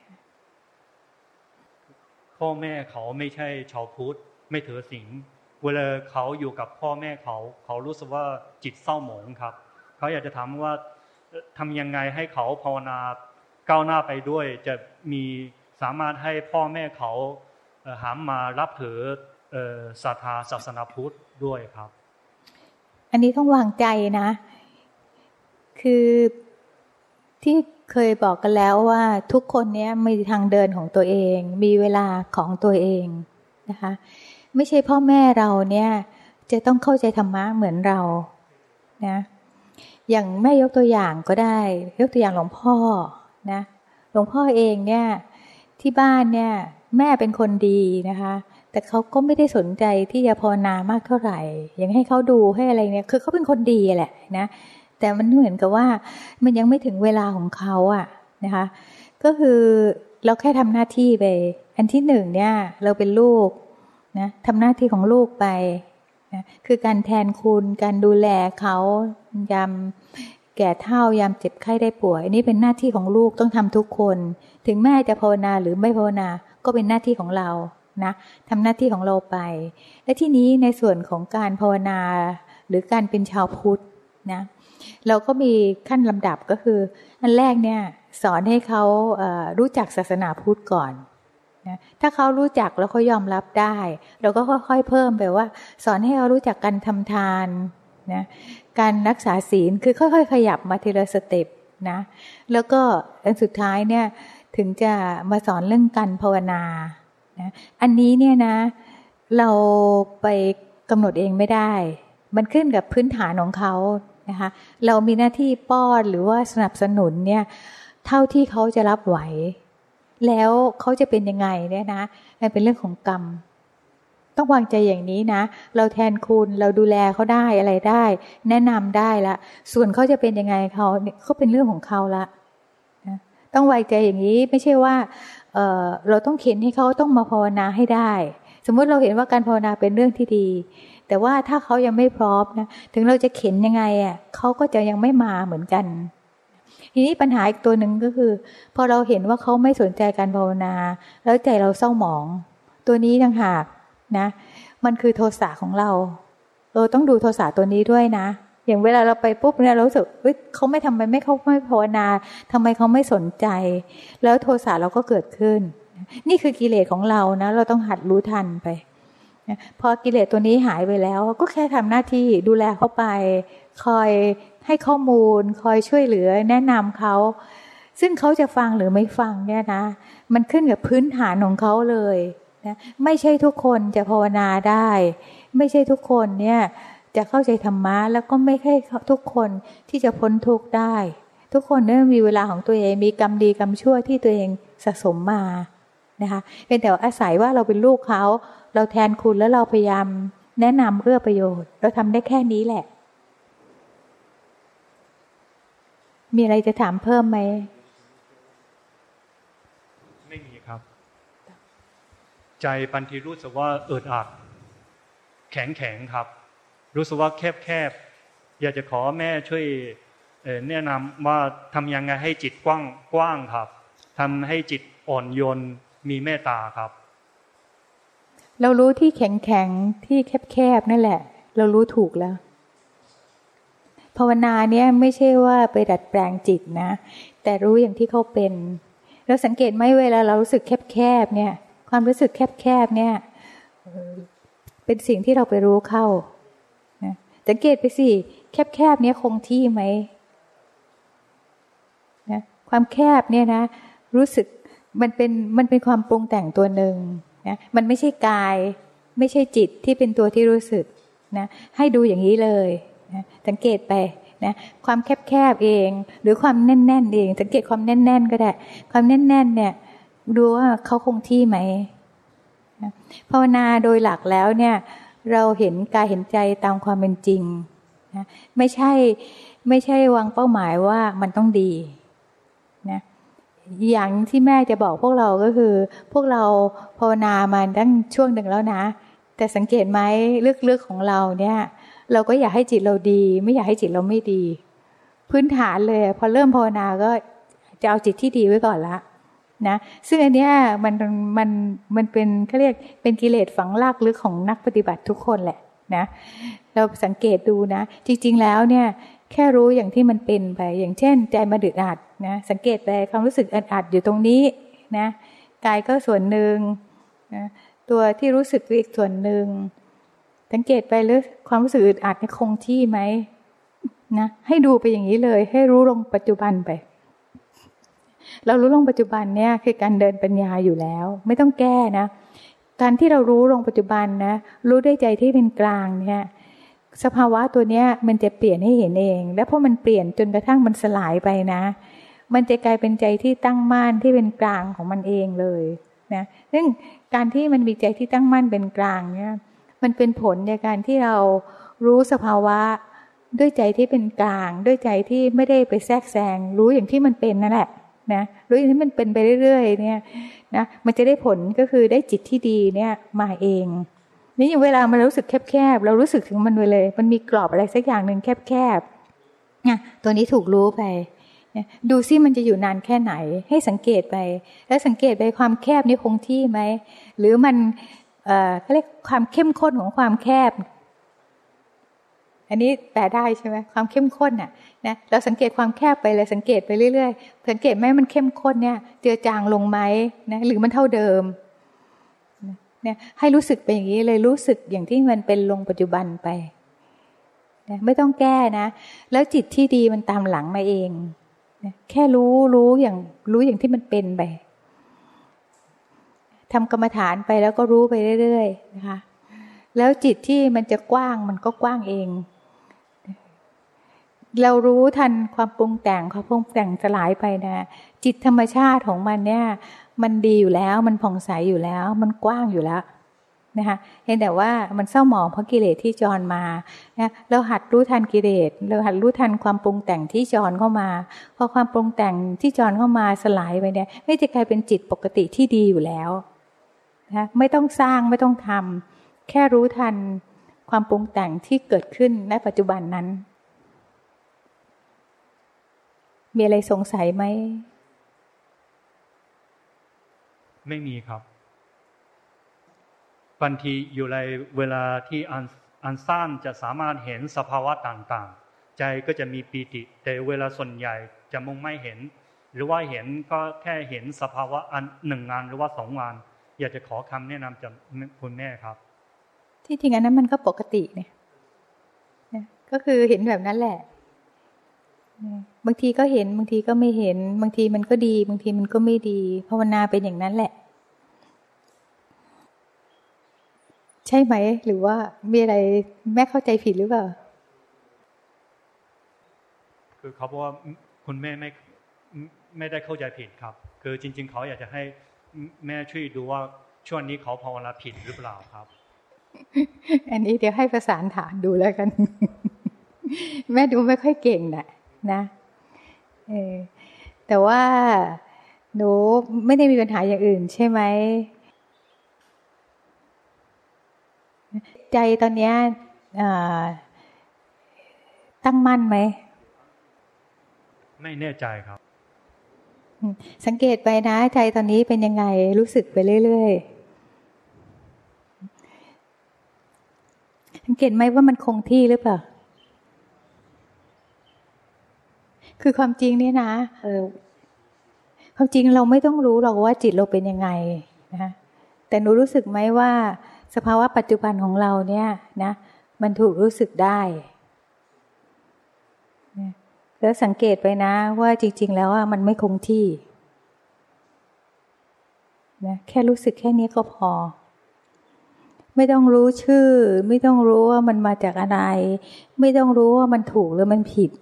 พ่อแม่เขาไม่ใช่ชาวพุทธไม่ถือศีลเวลาเขาอยู่กับพ่อแม่เขาเขารู้สึกว่าจิตเศร้าหมองครับเขาอยากจะถามว่าทำยังไงให้เขาภาวนาก้าวหน้าไปด้วยจะมีสามารถให้พ่อแม่เขาหันมารับถือศรัทธาศาสนาพุทธด้วยครับอันนี้ต้องวางใจนะคือที่เคยบอกกันแล้วว่าทุกคนเนี้ยมีทางเดินของตัวเองมีเวลาของตัวเองนะคะไม่ใช่พ่อแม่เราเนี่ยจะต้องเข้าใจธรรมะเหมือนเรานะอย่างแม่ยกตัวอย่างก็ได้ยกตัวอย่างหลวงพ่อนะหลวงพ่อเองเนี่ยที่บ้านเนี่ยแม่เป็นคนดีนะคะแต่เขาก็ไม่ได้สนใจที่จะภาวนามากเท่าไหร่ยังให้เขาดูให้อะไรเนี่ยคือเขาเป็นคนดีแหละนะแต่มันเหมือนกับว่ามันยังไม่ถึงเวลาของเขาอะนะคะก็คือเราแค่ทำหน้าที่ไปอันที่หนึ่งเนี่ยเราเป็นลูกนะทำหน้าที่ของลูกไปนะคือการแทนคุณการดูแลเขายามแก่เฒ่ายามเจ็บไข้ได้ป่วยนี่เป็นหน้าที่ของลูกต้องทำทุกคนถึงแม่จะภาวนาหรือไม่ภาวนาก็เป็นหน้าที่ของเรานะทำหน้าที่ของเราไปและที่นี้ในส่วนของการภาวนาหรือการเป็นชาวพุทธนะเราก็มีขั้นลำดับก็คืออันแรกเนี่ยสอนให้เขาเอ่อรู้จักศาสนาพุทธก่อนนะถ้าเขารู้จักแล้วเขายอมรับได้เราก็ค่อยๆเพิ่มไปว่าสอนให้เขารู้จักการทำทานนะการรักษาศีลคือค่อยๆขยับมาทีละสเต็ปนะแล้วก็อันสุดท้ายเนี่ยถึงจะมาสอนเรื่องการภาวนานะอันนี้เนี่ยนะเราไปกำหนดเองไม่ได้มันขึ้นกับพื้นฐานของเขานะคะเรามีหน้าที่ป้อนหรือว่าสนับสนุนเนี่ยเท่าที่เขาจะรับไหวแล้วเขาจะเป็นยังไงเนี่ยนะมันเป็นเรื่องของกรรมต้องวางใจอย่างนี้นะเราแทนคุณเราดูแลเขาได้อะไรได้แนะนำได้ละส่วนเขาจะเป็นยังไงเขาเขาเป็นเรื่องของเขาละนะต้องวางใจอย่างนี้ไม่ใช่ว่า เอ่อ เราต้องเข็นให้เขาต้องมาภาวนาให้ได้สมมุติเราเห็นว่าการภาวนาเป็นเรื่องที่ดีแต่ว่าถ้าเขายังไม่พร้อมนะถึงเราจะเข็นยังไงอ่ะเขาก็จะยังไม่มาเหมือนกันทีนี้ปัญหาอีกตัวหนึ่งก็คือพอเราเห็นว่าเขาไม่สนใจการภาวนาแล้วใจเราเศร้าหมองตัวนี้ต่างหากนะมันคือโทสะของเราเราต้องดูโทสะตัวนี้ด้วยนะอย่างเวลาเราไปปุ๊บเนี่ยเรารู้สึกเฮ้ยเขาไม่ทำไมไม่เขาไม่ภาวนาทำไมเขาไม่สนใจแล้วโทสะเราก็เกิดขึ้นนี่คือกิเลสของเรานะเราต้องหัดรู้ทันไปพอกิเลสตัวนี้หายไปแล้วก็แค่ทำหน้าที่ดูแลเขาไปคอยให้ข้อมูลคอยช่วยเหลือแนะนำเขาซึ่งเขาจะฟังหรือไม่ฟังเนี่ยนะมันขึ้นกับพื้นฐานของเขาเลยนะไม่ใช่ทุกคนจะภาวนาได้ไม่ใช่ทุกคนเนี่ยจะเข้าใจธรรมะแล้วก็ไม่ใช่ทุกคนที่จะพ้นทุกข์ได้ทุกคนเนี่ยมีเวลาของตัวเองมีกรรมดีกรรมชั่วที่ตัวเองสะสมมานะคะเป็นแต่อาศัยว่าเราเป็นลูกเขาเราแทนคุณแล้วเราพยายามแนะนำเอื้อประโยชน์เราทำได้แค่นี้แหละมีอะไรจะถามเพิ่มไหมไม่มีครับใจบางทีรู้สึกว่าอึดอัดแข็งแข็งครับรู้สึกว่าแคบแคบอยากจะขอแม่ช่วยแนะนำว่าทำยังไงให้จิตกว้างกว้างครับทำให้จิตอ่อนโยนมีเมตตาครับเรารู้ที่แข็งแข็งที่แคบแคบนั่นแหละเรารู้ถูกแล้วภาวนาเนี่ยไม่ใช่ว่าไปดัดแปลงจิตนะแต่รู้อย่างที่เขาเป็นเราสังเกตไหมเวลาเรารู้สึกแคบๆเนี่ยความรู้สึกแคบๆเนี่ยเป็นสิ่งที่เราไปรู้เข้านะสังเกตไปสิแคบๆเนี่ยคงที่ไหมนะความแคบเนี่ยนะรู้สึกมันเป็นมันเป็นความปรุงแต่งตัวหนึ่งนะมันไม่ใช่กายไม่ใช่จิตที่เป็นตัวที่รู้สึกนะให้ดูอย่างนี้เลยนะสังเกตไปนะความแคบๆเองหรือความแน่นๆเองสังเกตความแน่นๆก็ได้ความแน่นๆเนี่ยดูว่าเขาคงที่ไหมนะภาวนาโดยหลักแล้วเนี่ยเราเห็นกายเห็นใจตามความเป็นจริงนะไม่ใช่ไม่ใช่วางเป้าหมายว่ามันต้องดีนะอย่างที่แม่จะบอกพวกเราก็คือพวกเราภาวนามาตั้งช่วงหนึ่งแล้วนะแต่สังเกตไหมลึกๆของเราเนี่ยเราก็อยากให้จิตเราดีไม่อยากให้จิตเราไม่ดีพื้นฐานเลยพอเริ่มภาวนาก็จะเอาจิตที่ดีไว้ก่อนละนะซึ่งอันเนี้ยมันมันมันเป็นเขาเรียกเป็นกิเลสฝังรากลึกของนักปฏิบัติทุกคนแหละนะเราสังเกตดูนะจริงๆแล้วเนี่ยแค่รู้อย่างที่มันเป็นไปอย่างเช่นใจมันอึดอัดนะสังเกตไปความรู้สึกอึดอัดอยู่ตรงนี้นะกายก็ส่วนหนึ่งนะตัวที่รู้สึกอีกส่วนหนึ่งสังเกตไปหรือความรู้สึกอึดอัดนี่คงที่ไหมนะให้ดูไปอย่างนี้เลยให้รู้ลงปัจจุบันไปเรารู้ลงปัจจุบันเนี่ยคือการเดินปัญญาอยู่แล้วไม่ต้องแก้นะการที่เรารู้ลงปัจจุบันนะรู้ด้วยใจที่เป็นกลางเนี่ยสภาวะตัวเนี้ยมันจะเปลี่ยนให้เห็นเองและพอมันเปลี่ยนจนกระทั่งมันสลายไปนะมันจะกลายเป็นใจที่ตั้งมั่นที่เป็นกลางของมันเองเลยนะซึ่งการที่มันมีใจที่ตั้งมั่นเป็นกลางเนี่ยมันเป็นผลในการที่เรารู้สภาวะด้วยใจที่เป็นกลางด้วยใจที่ไม่ได้ไปแทรกแซงรู้อย่างที่มันเป็นนั่นแหละนะรู้อย่างที่มันเป็นไปเรื่อยๆเนี่ยนะมันจะได้ผลก็คือได้จิตที่ดีเนี่ยมาเองนี่อย่างเวลามันรู้สึกแคบๆเรารู้สึกถึงมันไปเลยมันมีกรอบอะไรสักอย่างหนึ่งแคบๆเนี่ยตัวนี้ถูกรู้ไปดูซิมันจะอยู่นานแค่ไหนให้สังเกตไปแล้วสังเกตไปความแคบนี้คงที่ไหมหรือมันเอ่อเขาเรียกความเข้มข้นของความแคบอันนี้แปลได้ใช่ไหมความเข้มข้นน่ะนะเราสังเกตความแคบไปเลยสังเกตไปเรื่อยๆสังเกตไหมมันเข้มข้นเนี่ยเจือจางลงไหมนะหรือมันเท่าเดิมเนี่ยให้รู้สึกไปอย่างนี้เลยรู้สึกอย่างที่มันเป็นลงปัจจุบันไปนะไม่ต้องแก้นะแล้วจิตที่ดีมันตามหลังมาเองนะแค่รู้รู้อย่างรู้อย่างที่มันเป็นไปทำกรรมฐานไปแล้วก็รู้ไปเรื่อยๆนะคะแล้วจิตที่มันจะกว้างมันก็กว้างเองเรารู้ทันความปรุงแต่งความปรุงแต่งสลายไปนะจิตธรรมชาติของมันเนี่ยมันดีอยู่แล้วมันผ่องใสอยู่แล้วมันกว้างอยู่แล้วนะคะเห็นแต่ว่ามันเศร้าหมองเพราะกิเลสที่จรมานะเราหัดรู้ทันกิเลสเราหัดรู้ทันความปรุงแต่งที่จรเข้ามาพอความปรุงแต่งที่จรเข้ามาสลายไปเนี่ยไม่จะกลายเป็นจิตปกติที่ดีอยู่แล้วนะไม่ต้องสร้างไม่ต้องทำแค่รู้ทันความปรุงแต่งที่เกิดขึ้นในปัจจุบันนั้นมีอะไรสงสัยไหมไม่มีครับบางทีอยู่ในเวลาที่อันอันสั้นจะสามารถเห็นสภาวะต่างๆใจก็จะมีปีติแต่เวลาส่วนใหญ่จะมองไม่เห็นหรือว่าเห็นก็แค่เห็นสภาวะอันหนึ่งงานหรือว่าสองงานอยากจะขอคำแนะนำจากคุณแม่ครับที่จริงอันนั้นมันก็ปกติเนี่ยก็คือเห็นแบบนั้นแหละบางทีก็เห็นบางทีก็ไม่เห็นบางทีมันก็ดีบางทีมันก็ไม่ดีภาวนาเป็นอย่างนั้นแหละใช่ไหมหรือว่ามีอะไรแม่เข้าใจผิดหรือเปล่าคือเขาบอกว่าคุณแม่ไม่ไม่ได้เข้าใจผิดครับคือจริงๆเขาอยากจะให้แม่ช่วยดูว่าช่วงนี้เขาภาวนาผิดหรือเปล่าครับอันนี้เดี๋ยวให้ประสานฐานดูแล้วกัน แม่ดูไม่ค่อยเก่งนะนะเออแต่ว่าหนูไม่ได้มีปัญหาอย่างอื่นใช่ไหมใจตอนนี้ตั้งมั่นไหมไม่แน่ใจครับสังเกตไปนะใจตอนนี้เป็นยังไงรู้สึกไปเรื่อยๆสังเกตไหมว่ามันคงที่หรือเปล่าคือความจริงเนี่ยนะเออความจริงเราไม่ต้องรู้หรอกว่าจิตเราเป็นยังไงนะแต่หนูรู้สึกไหมว่าสภาวะปัจจุบันของเราเนี่ยนะมันถูกรู้สึกได้แล้วสังเกตไปนะว่าจริงๆแล้วว่ามันไม่คงที่นะแค่รู้สึกแค่นี้ก็พอไม่ต้องรู้ชื่อไม่ต้องรู้ว่ามันมาจากอะไรไม่ต้องรู้ว่ามันถูกหรือมันผิด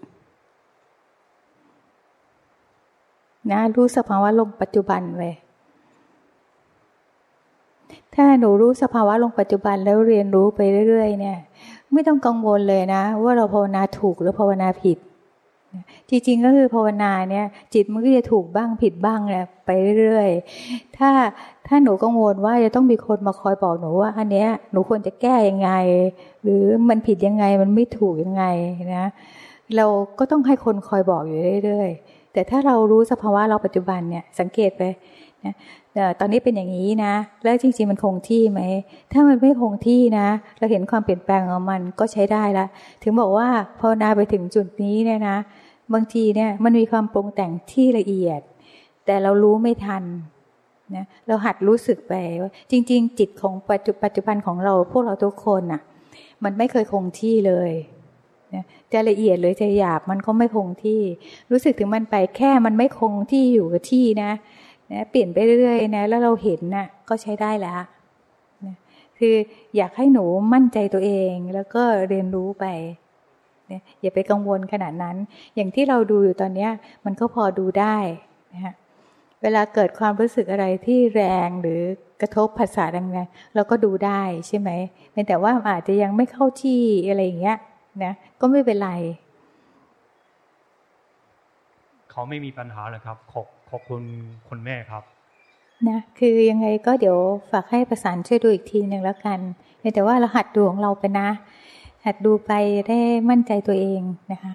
นะรู้สภาวะลงปัจจุบันไว้ถ้าหนูรู้สภาวะลงปัจจุบันแล้วเรียนรู้ไปเรื่อยๆเนี่ยไม่ต้องกังวลเลยนะว่าเราภาวนาถูกหรือภาวนาผิดจริงๆก็คือภาวนาเนี่ยจิตมันก็จะถูกบ้างผิดบ้างแหละไปเรื่อยๆถ้าถ้าหนูกังวลว่าจะต้องมีคนมาคอยบอกหนูว่าอันเนี้ยหนูควรจะแก้ยังไงหรือมันผิดยังไงมันไม่ถูกยังไงนะเราก็ต้องให้คนคอยบอกอยู่เรื่อยๆแต่ถ้าเรารู้สภาวะเราปัจจุบันเนี่ยสังเกตไปนะตอนนี้เป็นอย่างนี้นะแล้วจริงๆมันคงที่ไหมถ้ามันไม่คงที่นะเราเห็นความเปลี่ยนแปลงของมันก็ใช้ได้ละถึงบอกว่าภาวนาไปถึงจุดนี้เนี่ยนะบางทีเนี่ยมันมีความปรุงแต่งที่ละเอียดแต่เรารู้ไม่ทันนะเราหัดรู้สึกไปว่าจริงๆจิตของปัจจุปัจจุบันของเราพวกเราทุกคนน่ะมันไม่เคยคงที่เลยนะจะละเอียดหรือจะหยาบมันก็ไม่คงที่รู้สึกถึงมันไปแค่มันไม่คงที่อยู่กับที่นะนะเปลี่ยนไปเรื่อยๆนะแล้วเราเห็นน่ะก็ใช้ได้แล้วนะคืออยากให้หนูมั่นใจตัวเองแล้วก็เรียนรู้ไปนะอย่าไปกังวลขนาดนั้นอย่างที่เราดูอยู่ตอนนี้มันก็พอดูได้นะฮะเวลาเกิดความรู้สึกอะไรที่แรงหรือกระทบภาษาดังนั้นเราก็ดูได้ใช่ไหมแต่ว่าอาจจะยังไม่เข้าที่อะไรอย่างเงี้ยนะก็ไม่เป็นไรเขาไม่มีปัญหาเลยครับขอบขอบคุณคุณแม่ครับนะคือยังไงก็เดี๋ยวฝากให้ประสานช่วยดูอีกทีหนึ่งแล้วกันแต่ว่าเราหัดดูของเราไปนะหัดดูไปได้มั่นใจตัวเองนะคะ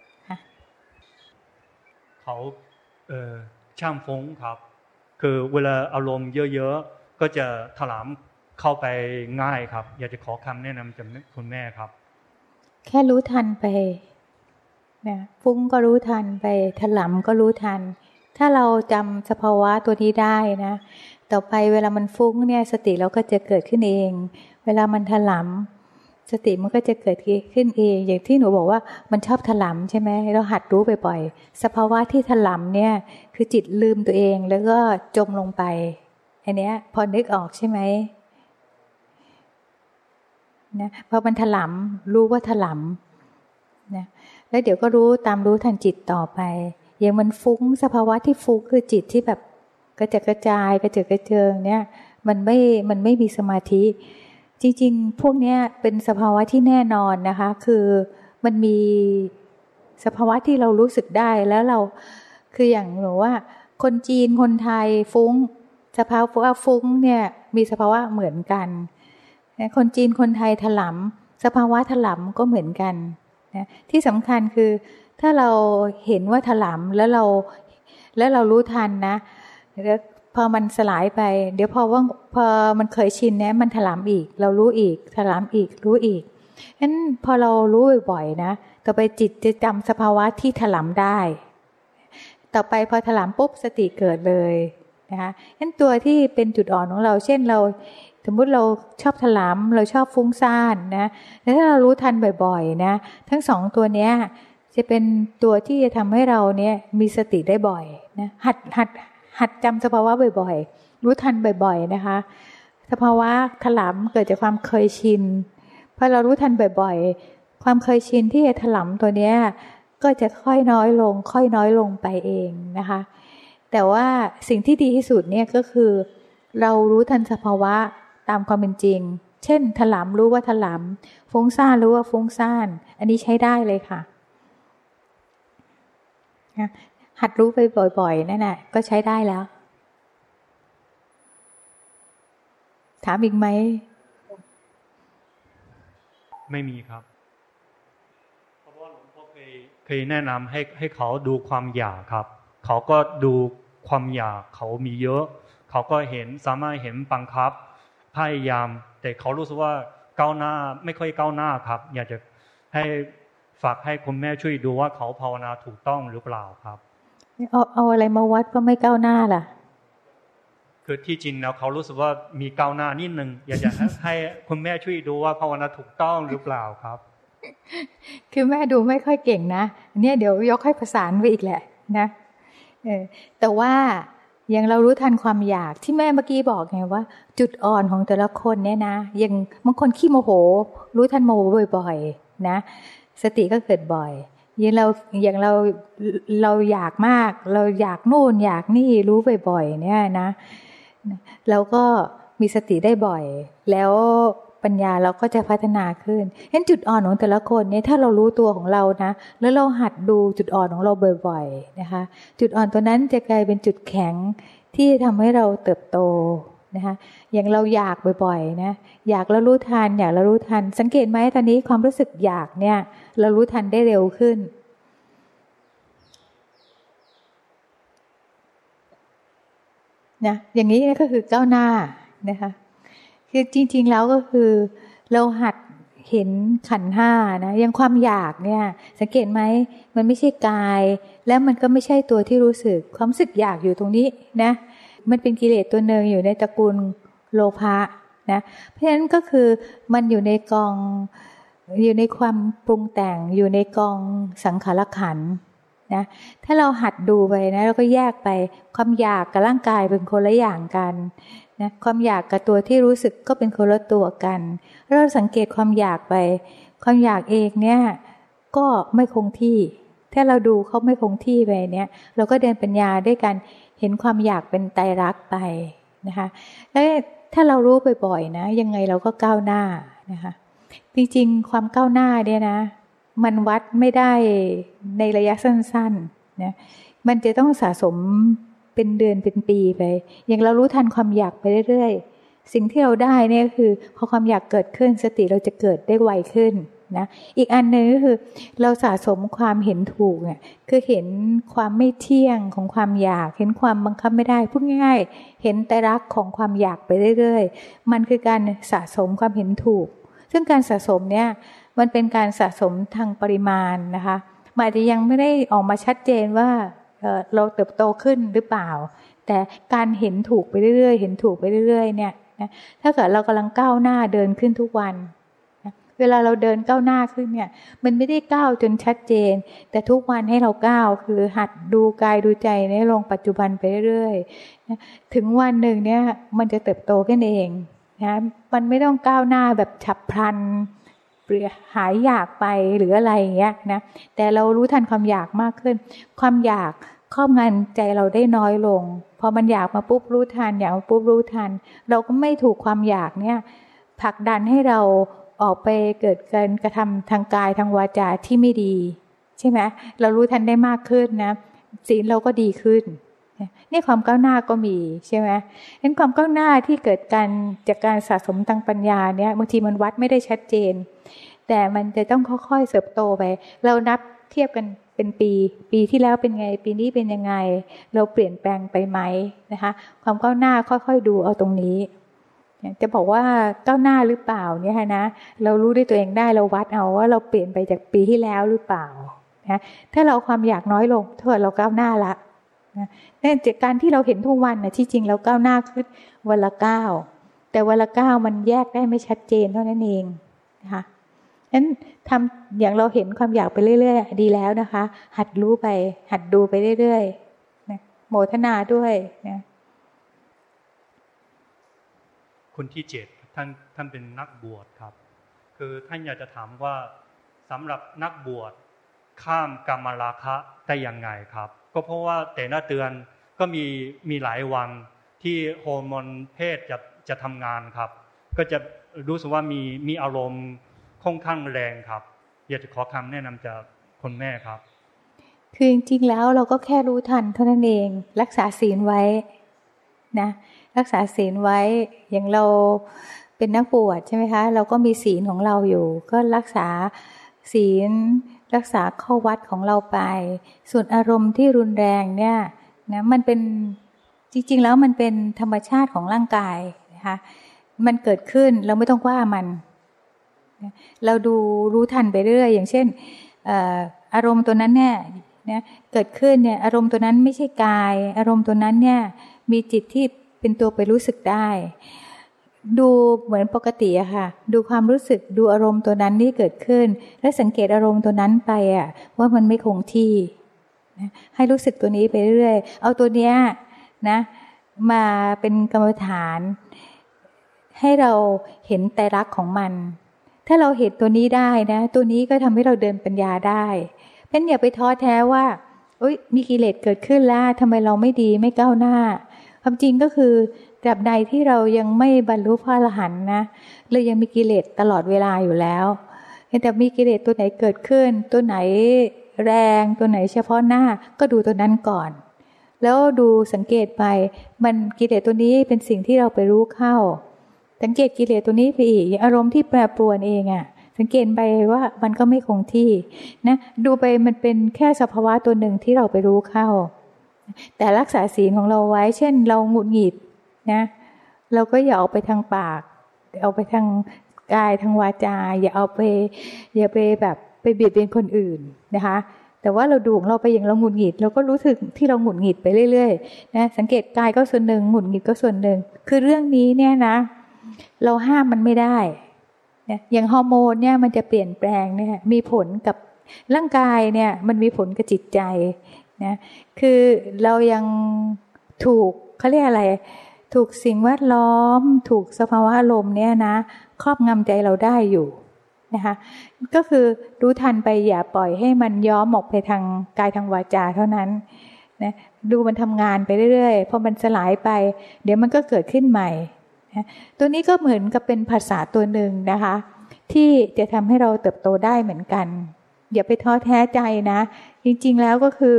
เขาเออช่างฟงครับคือเวลาอารมณ์เยอะๆก็จะถลำเข้าไปง่ายครับอยากจะขอคำแนะนำจากคุณแม่ครับแค่รู้ทันไปนะฟุ้งก็รู้ทันไปถลำก็รู้ทันถ้าเราจำสภาวะตัวนี้ได้นะต่อไปเวลามันฟุ้งเนี่ยสติเราก็จะเกิดขึ้นเองเวลามันถลำสติมันก็จะเกิดขึ้นเองอย่างที่หนูบอกว่ามันชอบถลำใช่ไหมเราหัดรู้บ่อยๆสภาวะที่ถลำเนี่ยคือจิตลืมตัวเองแล้วก็จมลงไปอันเนี้ยพอนึกออกใช่ไหมนะพอมันถลำรู้ว่าถลำนะแล้วเดี๋ยวก็รู้ตามรู้ทันจิตต่อไปอย่างมันฟุ้งสภาวะที่ฟุ้งคือจิตที่แบบกระจัดกระจายกระเจิดกระเจิงเนี่ยมันไม่มันไม่มีสมาธิจริงๆพวกนี้เป็นสภาวะที่แน่นอนนะคะคือมันมีสภาวะที่เรารู้สึกได้แล้วเราคืออย่างหนูว่าคนจีนคนไทยฟุ้งสภาวะฟุ้งเนี่ยมีสภาวะเหมือนกันคนจีนคนไทยถลำสภาวะถลำก็เหมือนกันนะที่สำคัญคือถ้าเราเห็นว่าถลำแล้วเราแล้วเรารู้ทันนะแล้วพอมันสลายไปเดี๋ยวพอว่าพอมันเคยชินเนี่ยมันถลำอีกเรารู้อีกถลำอีกรู้อีกงั้นพอเรารู้บ่อยๆนะต่อไปจิตจะจำสภาวะที่ถลำได้ต่อไปพอถลำปุ๊บสติเกิดเลยนะคะงั้นตัวที่เป็นจุดอ่อนของเราเช่นเราสมมุติเราชอบถลำเราชอบฟุ้งซ่านนะแล้วถ้าเรารู้ทันบ่อยๆนะทั้งสองตัวเนี้ยจะเป็นตัวที่จะทำให้เราเนี่ยมีสติได้บ่อยนะหัดหัดหัดจำสภาวะบ่อยๆรู้ทันบ่อยๆนะคะสภาวะถลำเกิดจากความเคยชินพอเรารู้ทันบ่อยๆความเคยชินที่จะถลำตัวเนี้ยก็จะค่อยน้อยลงค่อยน้อยลงไปเองนะคะแต่ว่าสิ่งที่ดีที่สุดเนี่ยก็คือเรารู้ทันสภาวะตามความเป็นจริงเช่นถลำรู้ว่าถลำฟุ้งซ่านรู้ว่าฟุ้งซ่านอันนี้ใช้ได้เลยค่ะหัดรู้ไปบ่อยๆนั่นแหละก็ใช้ได้แล้วถามอีกไหมไม่มีครับเพราะว่าหลวงพ่อเคยเคยแนะนำให้ให้เขาดูความอยากครับเขาก็ดูความอยากเขามีเยอะเขาก็เห็นสามารถเห็นบังคับพยายามแต่เขารู้สึกว่าก้าวหน้าไม่ค่อยก้าวหน้าครับอยากจะให้ฝากให้คุณแม่ช่วยดูว่าเขาภาวนาถูกต้องหรือเปล่าครับเอาเอาอะไรมาวัดว่าไม่ก้าวหน้าล่ะคือที่จริงแล้วเขารู้สึกว่ามีก้าวหน้านิดนึงอยากจะให้คุณแม่ช่วยดูว่าภาวนาถูกต้องหรือเปล่าครับคือแม่ดูไม่ค่อยเก่งนะเนี่ยเดี๋ยวยกให้ประสานไปอีกแหละนะเออแต่ว่าอย่างเรารู้ทันความอยากที่แม่เมื่อกี้บอกไงว่าจุดอ่อนของแต่ละคนเนี่ยนะอย่างบางคนขี้โมโหรู้ทันโมโหบ่อยๆนะสติก็เกิดบ่อยอย่างเราอย่างเราเราอยากมากเราอยากนู่นอยากนี่รู้บ่อยๆเนี่ยนะเราก็มีสติได้บ่อยแล้วปัญญาเราก็จะพัฒนาขึ้นเห็นจุดอ่อนของแต่ละคนเนี่ยถ้าเรารู้ตัวของเรานะแล้วเราหัดดูจุดอ่อนของเราบ่อยๆนะคะจุดอ่อนตัวนั้นจะกลายเป็นจุดแข็งที่ทำให้เราเติบโตนะคะอย่างเราอยากบ่อยๆนะอยากแล้วรู้ทันอยากแล้วรู้ทันสังเกตไหมตอนนี้ความรู้สึกอยากเนี่ยเรารู้ทันได้เร็วขึ้นนะอย่างนี้ก็คือก้าวหน้านะคะคือจริงๆแล้วก็คือเราหัดเห็นขันธ์ห้านะอย่างความอยากเนี่ยสังเกตไหมมันไม่ใช่กายแล้วมันก็ไม่ใช่ตัวที่รู้สึกความรู้สึกอยากอยู่ตรงนี้นะมันเป็นกิเลสตัวหนึ่งอยู่ในตระกูลโลภะนะเพราะฉะนั้นก็คือมันอยู่ในกองอยู่ในความปรุงแต่งอยู่ในกองสังขารขันธ์นะถ้าเราหัดดูไปนะเราก็แยกไปความอยากกับร่างกายเป็นคนละอย่างกันนะความอยากกับตัวที่รู้สึกก็เป็นคนละตัวกันเราสังเกตความอยากไปความอยากเองเนี่ยก็ไม่คงที่ถ้าเราดูเขาไม่คงที่ไปเนี่ยเราก็เดินปัญญาด้วยกันเห็นความอยากเป็นไตรลักษณ์ไปนะคะแล้วถ้าเรารู้บ่อยๆนะยังไงเราก็ก้าวหน้านะคะจริงๆความก้าวหน้าเนี่ยนะมันวัดไม่ได้ในระยะสั้นๆนะมันจะต้องสะสมเป็นเดือนเป็นปีไปอย่างเรารู้ทันความอยากไปเรื่อยๆสิ่งที่เราได้เนี่ยคือพอความอยากเกิดขึ้นสติเราจะเกิดได้ไวขึ้นนะอีกอันนึงก็คือเราสะสมความเห็นถูกเนี่ยคือเห็นความไม่เที่ยงของความอยากเห็นความบังคับไม่ได้พูดง่ายๆเห็นไตรลักษณ์ของความอยากไปเรื่อยๆมันคือการสะสมความเห็นถูกซึ่งการสะสมเนี่ยมันเป็นการสะสมทางปริมาณนะคะมันอาจจะยังไม่ได้ออกมาชัดเจนว่าเอ่อเราเติบโตขึ้นหรือเปล่าแต่การเห็นถูกไปเรื่อยๆเห็นถูกไปเรื่อยๆเนี่ยนะถ้าเกิดเรากำลังก้าวหน้าเดินขึ้นทุกวันนะเวลาเราเดินก้าวหน้าขึ้นเนี่ยมันไม่ได้ก้าวจนชัดเจนแต่ทุกวันให้เราก้าวคือหัดดูกายดูใจในลงปัจจุบันไปเรื่อยๆนะถึงวันหนึ่งเนี่ยมันจะเติบโตขึ้นเองนะมันไม่ต้องก้าวหน้าแบบฉับพลันหายอยากไปหรืออะไรอย่างเงี้ยนะแต่เรารู้ทันความอยากมากขึ้นความอยากครอบงำใจเราได้น้อยลงพอมันอยากมาปุ๊บรู้ทันอยากมาปุ๊บรู้ทันเราก็ไม่ถูกความอยากเนี่ยผลักดันให้เราออกไปเกิดการกระทำทางกายทางวาจาที่ไม่ดีใช่ไหมเรารู้ทันได้มากขึ้นนะศีลเราก็ดีขึ้นนี่ความก้าวหน้าก็มีใช่ไหมเห็นความก้าวหน้าที่เกิดการจากการสะสมทางปัญญาเนี่ยบางทีมันวัดไม่ได้ชัดเจนแต่มันจะต้องค่อยๆเติบโตไปเรานับเทียบกันเป็นปีปีที่แล้วเป็นไงปีนี้เป็นยังไงเราเปลี่ยนแปลงไปไหมนะคะความก้าวหน้าค่อยๆดูเอาตรงนี้จะบอกว่าก้าวหน้าหรือเปล่าเนี่ยนะเรารู้ด้วยตัวเองได้เราวัดเอาว่าเราเปลี่ยนไปจากปีที่แล้วหรือเปล่านะถ้าเราความอยากน้อยลงเท่าเราก้าวหน้าละนะนั่นจากการที่เราเห็นทุกวันนะที่จริงเราก้าวหน้าขึ้นวันละก้าวแต่วันละก้าวมันแยกได้ไม่ชัดเจนเท่านั้นเองนะคะนั้นทำอย่างเราเห็นความอยากไปเรื่อยๆดีแล้วนะคะหัดรู้ไปหัดดูไปเรื่อยๆนะโมทนาด้วยนะคนที่เจ็ดท่านท่านเป็นนักบวชครับคือท่านอยากจะถามว่าสำหรับนักบวชข้ามกามราคะได้ยังไงครับก็เพราะว่าแต่ละเดือนก็มีมีหลายวันที่ฮอร์โมนเพศจะจะทำงานครับก็จะรู้สึกว่ามีมีอารมณ์ค่อนข้างแรงครับอยากจะขอคำแนะนำจากคุณแม่ครับคือจริงๆแล้วเราก็แค่รู้ทันเท่านั้นเองรักษาศีลไว้นะรักษาศีลไว้อย่างเราเป็นนักบวชใช่ไหมคะเราก็มีศีลของเราอยู่ก็รักษาศีลรักษาข้อวัดของเราไปส่วนอารมณ์ที่รุนแรงเนี่ยนะมันเป็นจริงๆแล้วมันเป็นธรรมชาติของร่างกายนะคะมันเกิดขึ้นเราไม่ต้องว่ามันเราดูรู้ทันไปเรื่อยอย่างเช่นอารมณ์ตัวนั้นเนี่ยนะเกิดขึ้นเนี่ยอารมณ์ตัวนั้นไม่ใช่กายอารมณ์ตัวนั้นเนี่ยมีจิตที่เป็นตัวไปรู้สึกได้ดูเหมือนปกติอะค่ะดูความรู้สึกดูอารมณ์ตัวนั้นที่เกิดขึ้นและสังเกตอารมณ์ตัวนั้นไปอะว่ามันไม่คงที่นะให้รู้สึกตัวนี้ไปเรื่อยเอาตัวเนี้ยนะมาเป็นกรรมฐานให้เราเห็นไตรลักษณ์ของมันถ้าเราเห็นตัวนี้ได้นะตัวนี้ก็ทำให้เราเดินปัญญาได้เป็นอย่าไปท้อแท้ว่าอุ๊ยมีกิเลสเกิดขึ้นแล้วทำไมเราไม่ดีไม่ก้าวหน้าความจริงก็คือตราบใดที่เรายังไม่บรรลุพระอรหันต์นะเรายังมีกิเลสตลอดเวลาอยู่แล้วแต่มีกิเลสตัวไหนเกิดขึ้นตัวไหนแรงตัวไหนเฉพาะหน้าก็ดูตัวนั้นก่อนแล้วดูสังเกตไปมันกิเลสตัวนี้เป็นสิ่งที่เราไปรู้เข้าสังเกตกิเลสตัวนี้ไปอีกอารมณ์ที่แปรปรวนเองอ่ะสังเกตไปว่ามันก็ไม่คงที่นะดูไปมันเป็นแค่สภาวะตัวหนึ่งที่เราไปรู้เข้าแต่รักษาศีลของเราไว้เช่นเราหงุดหงิดนะเราก็อย่าเอาไปทางปากเอาไปทางกายทางวาจาอย่าเอาไปอย่าไปแบบไปเบียดเบียนคนอื่นนะคะแต่ว่าเราดูของเราไปอย่างเราหงุดหงิดเราก็รู้สึกที่เราหงุดหงิดไปเรื่อยๆนะสังเกตกายก็ส่วนหนึ่งหงุดหงิดก็ส่วนหนึ่งคือเรื่องนี้เนี่ยนะเราห้ามมันไม่ได้นะอย่างฮอร์โมนเนี่ยมันจะเปลี่ยนแปลงเนี่ยมีผลกับร่างกายเนี่ยมันมีผลกับจิตใจนะคือเรายังถูกเขาเรียกอะไรถูกสิ่งแวดล้อมถูกสภาวะอารมณ์เนี่ยนะครอบงำใจเราได้อยู่นะคะก็คือรู้ทันไปอย่าปล่อยให้มันย้อมออกไปทางกายทางวาจาเท่านั้นนะดูมันทำงานไปเรื่อยๆพอมันสลายไปเดี๋ยวมันก็เกิดขึ้นใหม่นะตัวนี้ก็เหมือนกับเป็นภาษาตัวหนึ่งนะคะที่จะทำให้เราเติบโตได้เหมือนกันอย่าไปท้อแท้ใจนะจริงๆแล้วก็คือ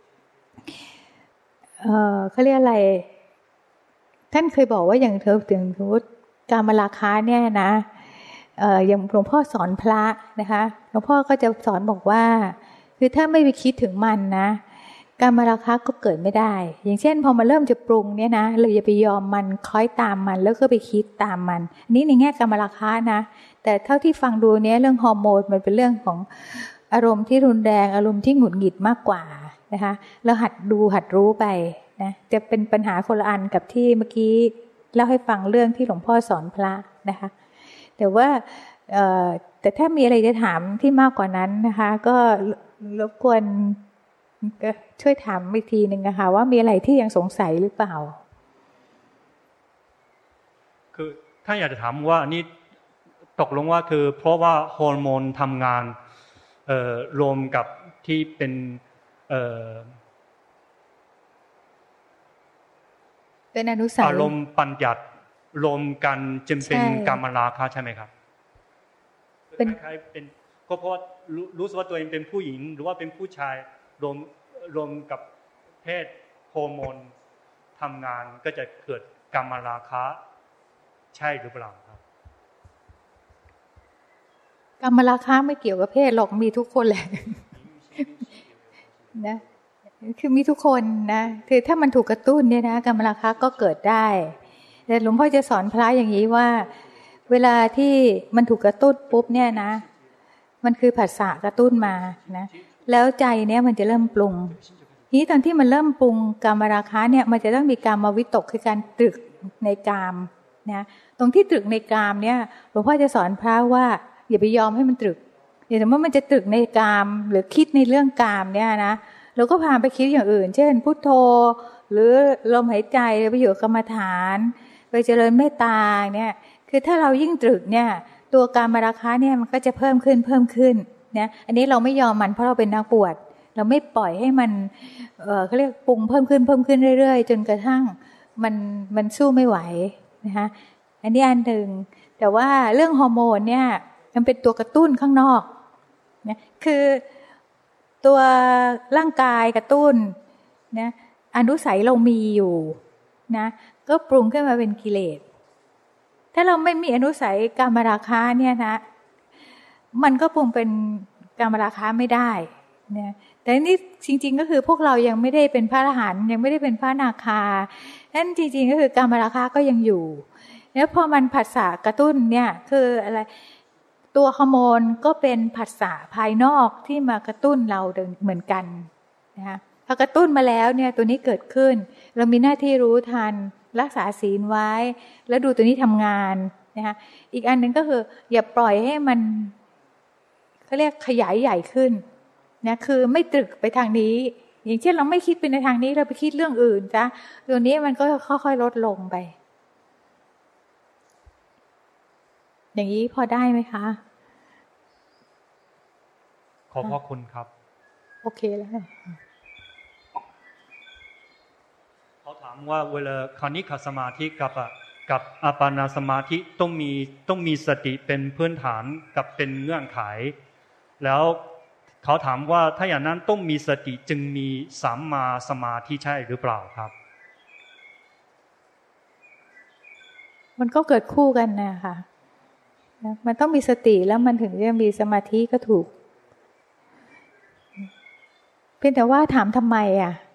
เอ่อเขาเรียกอะไรท่านเคยบอกว่าอย่างเธอถึงพูดการมาราคาเนี่ยนะเอ่ออย่างหลวงพ่อสอนพระนะคะหลวงพ่อก็จะสอนบอกว่าคือถ้าไม่ไปคิดถึงมันนะการมาราคาก็เกิดไม่ได้อย่างเช่นพอมาเริ่มจะปรุงเนี่ยนะเราอย่าไปยอมมันคล้อยตามมันแล้วก็ไปคิดตามมันอันนี้ในแง่การมาราคานะแต่เท่าที่ฟังดูเนี้ยเรื่องฮอร์โมนมันเป็นเรื่องของอารมณ์ที่รุนแรงอารมณ์ที่หงุดหงิดมากกว่านะคะแล้วหัดดูหัดรู้ไปนะจะเป็นปัญหาคนละอันกับที่เมื่อกี้เล่าให้ฟังเรื่องที่หลวงพ่อสอนพระนะคะแต่ว่าแต่ถ้ามีอะไรจะถามที่มากกว่านั้นนะคะก็รบกวนช่วยถามอีกทีหนึ่งนะคะว่ามีอะไรที่ยังสงสัยหรือเปล่าคือถ้าอยากจะถามว่านี่ตกลงว่าคือเพราะว่าฮอร์โมนทำงานรวมกับที่เป็นเป็นอนุสัยอารมณ์ปัญญารวมกันจึงเป็นกามราคะใช่ไหมครับเป็นคล้ายๆเป็นก็เพราะรู้สึกว่าตัวเองเป็นผู้หญิงหรือว่าเป็นผู้ชายรวมรวมกับเพศฮอร์โมนทำงานก็จะเกิดกามราคะใช่หรือเปล่าครับกามราคะไม่เกี่ยวกับเพศหรอกมีทุกคนแหละนะคือมีทุกคนนะคือถ้ามันถูกกระตุ้นเนี่ยนะกามราคะก็เกิดได้แต่หลวงพ่อจะสอนพระอย่างนี้ว่าเวลาที่มันถูกกระตุ้นปุ๊บเนี่ยนะมันคือผัสสะกระตุ้นมานะแล้วใจเนี่ยมันจะเริ่มปรุงทีนี้ตอนที่มันเริ่มปรุงกามราคะเนี่ยมันจะต้องมีกามวิตกคือการตรึกในกามนะตรงที่ตรึกในกามเนี่ยหลวงพ่อจะสอนพระว่าอย่าไปยอมให้มันตรึกอย่างสมมติมันจะตรึกในกามหรือคิดในเรื่องกามเนี่ยนะเราก็พาไปคิดอย่างอื่นเช่นพุทโธหรือลมหายใจไปอยู่กรรมฐานไปเจริญเมตตาเนี่ยคือถ้าเรายิ่งตรึกเนี่ยตัวกามราคะเนี่ยมันก็จะเพิ่มขึ้นเพิ่มขึ้นนะอันนี้เราไม่ยอมมันเพราะเราเป็นนักบวชเราไม่ปล่อยให้มันเอ่อเขาเรียกปรุงเพิ่มขึ้นเพิ่มขึ้นเรื่อยๆจนกระทั่งมันมันสู้ไม่ไหวนะคะอันนี้อันหนึ่งแต่ว่าเรื่องฮอร์โมนเนี่ยมันเป็นตัวกระตุ้นข้างนอกนะคือตัวร่างกายกระตุ้นนะอนุสัยเรามีอยู่นะก็ปรุงขึ้นมาเป็นกิเลสถ้าเราไม่มีอนุสัยกามราคะเนี่ยนะมันก็ปรุงเป็นกามราคะไม่ได้นะแต่นี่จริงๆก็คือพวกเรายังไม่ได้เป็นพระอรหันต์ยังไม่ได้เป็นพระอนาคานั่นจริงๆก็คือกามราคะก็ยังอยู่แล้วพอมันผัสสะกระตุ้นเนี่ยคืออะไรตัวฮอร์โมนก็เป็นผัสสะภายนอกที่มากระตุ้นเราเหมือนกันนะคะพอกระตุ้นมาแล้วเนี่ยตัวนี้เกิดขึ้นเรามีหน้าที่รู้ทันรักษาศีลไว้แล้วดูตัวนี้ทำงานนะคะอีกอันหนึ่งก็คืออย่าปล่อยให้มันเขาเรียกขยายใหญ่ขึ้นนะคือไม่ตรึกไปทางนี้อย่างเช่นเราไม่คิดไปในทางนี้เราไปคิดเรื่องอื่นจ้ะตัวนี้มันก็ค่อยๆลดลงไปอย่างนี้พอได้ไหมคะขอบพระคุณครับโอเคแล้วเขาถามว่าเวลาคณิกสมาธิกับกับอาปานาสมาธิต้องมีต้องมีสติเป็นพื้นฐานกับเป็นเงื่อนไขแล้วเขาถามว่าถ้าอย่างนั้นต้องมีสติจึงมีสัมมาสมาธิใช่หรือเปล่าครับมันก็เกิดคู่กันนะคะมันต้องมีสติแล้วมันถึงจะมีสมาธิก็ถูกเพียงแต่ว่าถามทำไมอ่ะ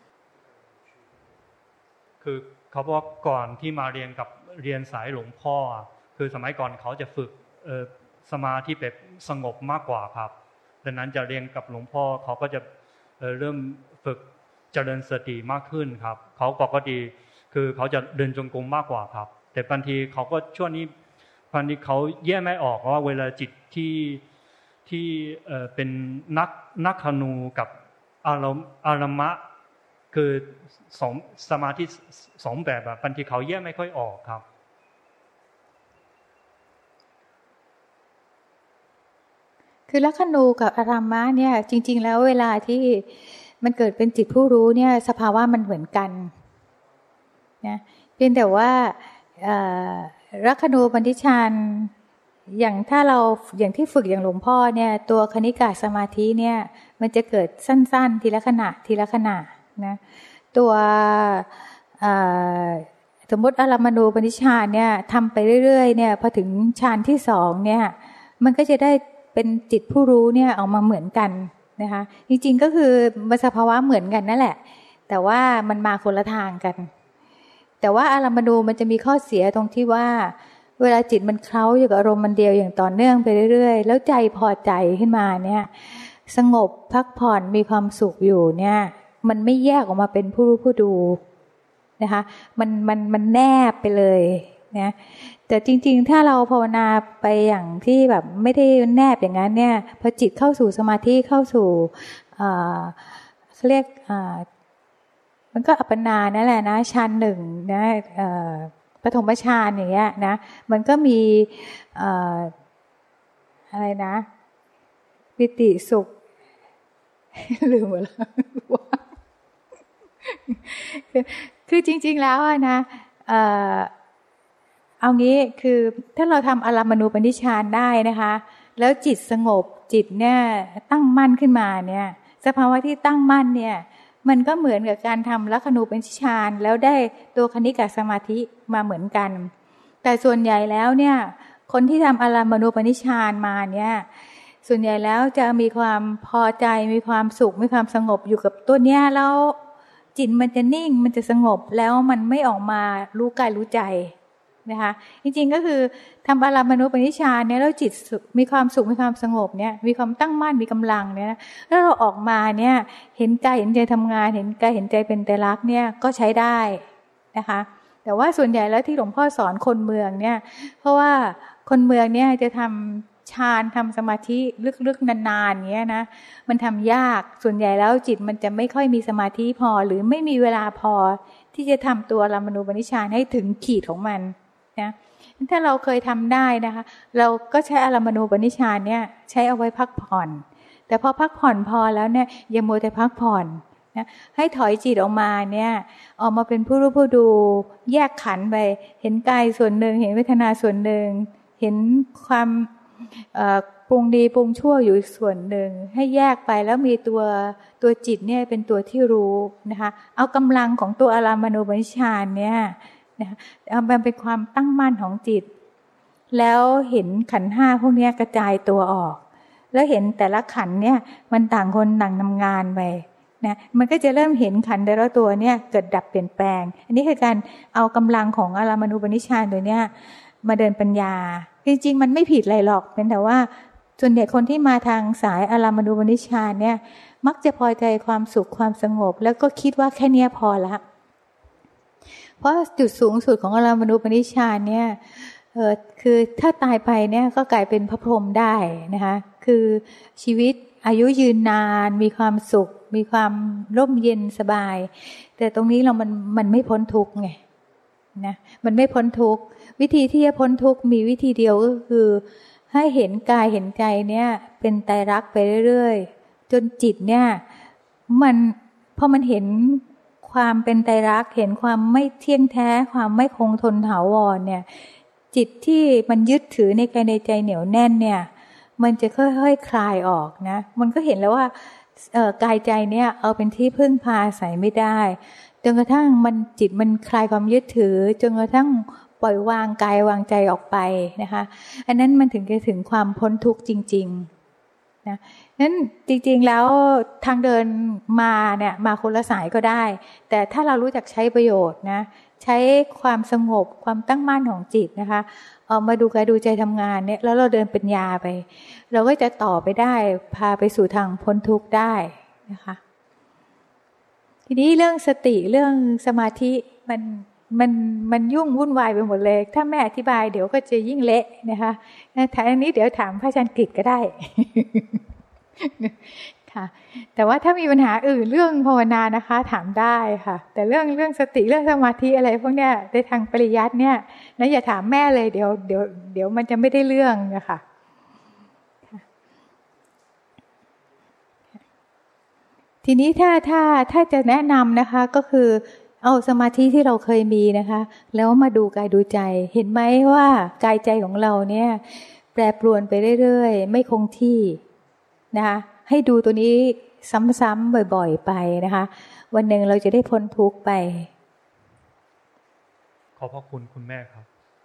คือเขาบอกก่อนที่มาเรียนกับเรียนสายหลวงพ่อคือสมัยก่อนเขาจะฝึกสมาธิแบบสงบมากกว่าครับดังนั้นจะเรียนกับหลวงพ่อเขาก็จะเริ่มฝึกเจริญสติมากขึ้นครับเขาปกติคือเขาจะเดินจงกรมมากกว่าครับแต่บางทีเขาก็ช่วงนี้บางทีเขาแยกไม่ออกว่าเวลาจิตที่ที่เป็นนักนักขณูกับอารมณ์อารมะคือสองสมาธิสองแบบบางทีเขาแยกไม่ค่อยออกครับคือลักขณูกับอารามะเนี่ยจริงๆแล้วเวลาที่มันเกิดเป็นจิตผู้รู้เนี่ยสภาวะมันเหมือนกันนะเพียงแต่ว่าลักขณูปฏิฌานอย่างถ้าเราอย่างที่ฝึกอย่างหลวงพ่อเนี่ยตัวคณิกาสมาธิเนี่ยมันจะเกิดสั้นๆทีละขณะทีละขณะนะตัวสมมติอารามณูปฏิฌานเนี่ยทำไปเรื่อยๆเนี่ยพอถึงฌานที่สองเนี่ยมันก็จะได้เป็นจิตผู้รู้เนี่ยออกมาเหมือนกันนะคะจริงๆก็คือมันสภาวะเหมือนกันนั่นแหละแต่ว่ามันมาคนละทางกันแต่ว่าอารามณูมันจะมีข้อเสียตรงที่ว่าเวลาจิตมันเคล้าอยู่กับอารมณ์มันเดียวอย่างต่อเนื่องไปเรื่อยๆแล้วใจพอใจขึ้นมาเนี่ยสงบพักผ่อนมีความสุขอยู่เนี่ยมันไม่แยกออกมาเป็นผู้รู้ผู้ดูนะคะมันมันมันแนบไปเลยนะแต่จริงๆถ้าเราภาวนาไปอย่างที่แบบไม่ได้แนบอย่างนั้นเนี่ยพอจิตเข้าสู่สมาธิเข้าสู่เขาเรียกมันก็อัปปนานั่นแหละนะฌานหนึ่งนะปฐมฌานอย่างเงี้ยนะมันก็มีอะไรนะปิติสุขลืมหมดแล้วคือจริงๆแล้วนะเอ่อเอางี้คือถ้าเราทำอารามณูปนิชฌานได้นะคะแล้วจิตสงบจิตเนี่ยตั้งมั่นขึ้นมาเนี่ยสภาวะที่ตั้งมั่นเนี่ยมันก็เหมือนกับการทำลักขณูปนิชฌานแล้วได้ตัวคณิกาสมาธิมาเหมือนกันแต่ส่วนใหญ่แล้วเนี่ยคนที่ทำอารามณูปนิชฌานมาเนี่ยส่วนใหญ่แล้วจะมีความพอใจมีความสุขมีความสงบอยู่กับตัวเนี้ยแล้วจิตมันจะนิ่งมันจะสงบแล้วมันไม่ออกมารู้กายรู้ใจนะคะจริงๆก็คือทำอารามณูปนิชฌานเนี่ยแล้วจิตมีความสุขมีความสงบเนี่ยมีความตั้งมั่นมีกำลังเนี่ยแล้วเราออกมาเนี่ยเห็นกายเห็นใจทำงานเห็นกายเห็นใจเป็นไตรลักษณ์เนี่ยก็ใช้ได้นะคะแต่ว่าส่วนใหญ่แล้วที่หลวงพ่อสอนคนเมืองเนี่ยเพราะว่าคนเมืองเนี่ยจะทำฌานทำสมาธิลึกๆนานๆอย่างเงี้ยนะมันทำยากส่วนใหญ่แล้วจิตมันจะไม่ค่อยมีสมาธิพอหรือไม่มีเวลาพอที่จะทำตัวอารามณูปนิชฌานให้ถึงขีดของมันนะถ้าเราเคยทำได้นะคะเราก็ใช้อารามณูปนิชฌานเนี่ยใช้เอาไว้พักผ่อนแต่พอพักผ่อนพอแล้วเนี่ยอย่ามัวแต่พักผ่อนนะให้ถอยจิตออกมาเนี่ยออกมาเป็นผู้รู้ผู้ดูแยกขันธ์ไปเห็นกายส่วนหนึ่งเห็นเวทนาส่วนหนึ่งเห็นความปรุงดีปรุงชั่วอยู่อีกส่วนหนึ่งให้แยกไปแล้วมีตัวตัวจิตเนี่ยเป็นตัวที่รู้นะคะเอากำลังของตัวอารามณูปนิชฌานเนี่ยนะคะเอามันเป็นความตั้งมั่นของจิตแล้วเห็นขันธ์ห้าพวกนี้กระจายตัวออกแล้วเห็นแต่ละขันธ์เนี่ยมันต่างคนต่างทำงานไปนะมันก็จะเริ่มเห็นขันธ์แต่ละตัวเนี่ยเกิดดับเปลี่ยนแปลงอันนี้คือการเอากำลังของอารามณูปนิชฌานตัวเนี้ยมาเดินปัญญาจริงๆมันไม่ผิดอะไรหรอกเป็นแต่ว่าส่วนใหญ่คนที่มาทางสายอารามณูปนิชฌานเนี่ยมักจะพอใจความสุขความสงบแล้วก็คิดว่าแค่นี้พอละเพราะจุดสูงสุดของอารามณูปนิชฌานเนี่ยเออคือถ้าตายไปเนี่ยก็กลายเป็นพระพรหมได้นะคะคือชีวิตอายุยืนนานมีความสุขมีความร่มเย็นสบายแต่ตรงนี้เรามันมันไม่พ้นทุกข์ไงนะมันไม่พ้นทุกข์วิธีที่จะพ้นทุกข์มีวิธีเดียวก็คือให้เห็นกายเห็นใจเนี่ยเป็นไตรลักษณ์ไปเรื่อยๆจนจิตเนี่ยมันพอมันเห็นความเป็นไตรลักษณ์เห็นความไม่เที่ยงแท้ความไม่คงทนถาวรเนี่ยจิตที่มันยึดถือในกายในใจเหนียวแน่นเนี่ยมันจะค่อยๆ ค, คลายออกนะมันก็เห็นแล้วว่าเอ่อกายใจเนี่ยเอาเป็นที่พึ่งพาอาศัยไม่ได้จนกระทั่งมันจิตมันคลายความยึดถือจนกระทั่งปล่อยวางกายวางใจออกไปนะคะอันนั้นมันถึงจะถึงความพ้นทุกข์จริงๆนะนั้นจริงๆแล้วทางเดินมาเนี่ยมาคนละสายก็ได้แต่ถ้าเรารู้จักใช้ประโยชน์นะใช้ความสงบความตั้งมั่นของจิตนะคะเอามาดูกายดูใจทำงานเนี่ยแล้วเราเดินปัญญาไปเราก็จะต่อไปได้พาไปสู่ทางพ้นทุกข์ได้นะคะทีนี้เรื่องสติเรื่องสมาธิมันมันมันยุ่งวุ่นวายไปหมดเลยถ้าแม่อธิบายเดี๋ยวก็จะยิ่งเละนะคะแต่อันนี้เดี๋ยวถามพระอาจารย์กฤษก็ได้ ค่ะแต่ว่าถ้ามีปัญหาอื่นเรื่องภาวนานะคะถามได้ค่ะแต่เรื่องเรื่องสติเรื่องสมาธิอะไรพวกเนี้ยในทางปริยัติเนี่ยนะอย่าถามแม่เลยเดี๋ยวเดี๋ยวเดี๋ยวมันจะไม่ได้เรื่องนะคะทีนี้ถ้าถ้าถ้าจะแนะนำนะคะก็คือเอาสมาธิที่เราเคยมีนะคะแล้วมาดูกายดูใจเห็นไหมว่ากายใจของเราเนี่ยแปรปรวนไปเรื่อยๆไม่คงที่นะคะให้ดูตัวนี้ซ้ำๆบ่อยๆไปนะคะวันหนึ่งเราจะได้พ้นทุกข์ไปขอบพระคุณคุณแม่ครับ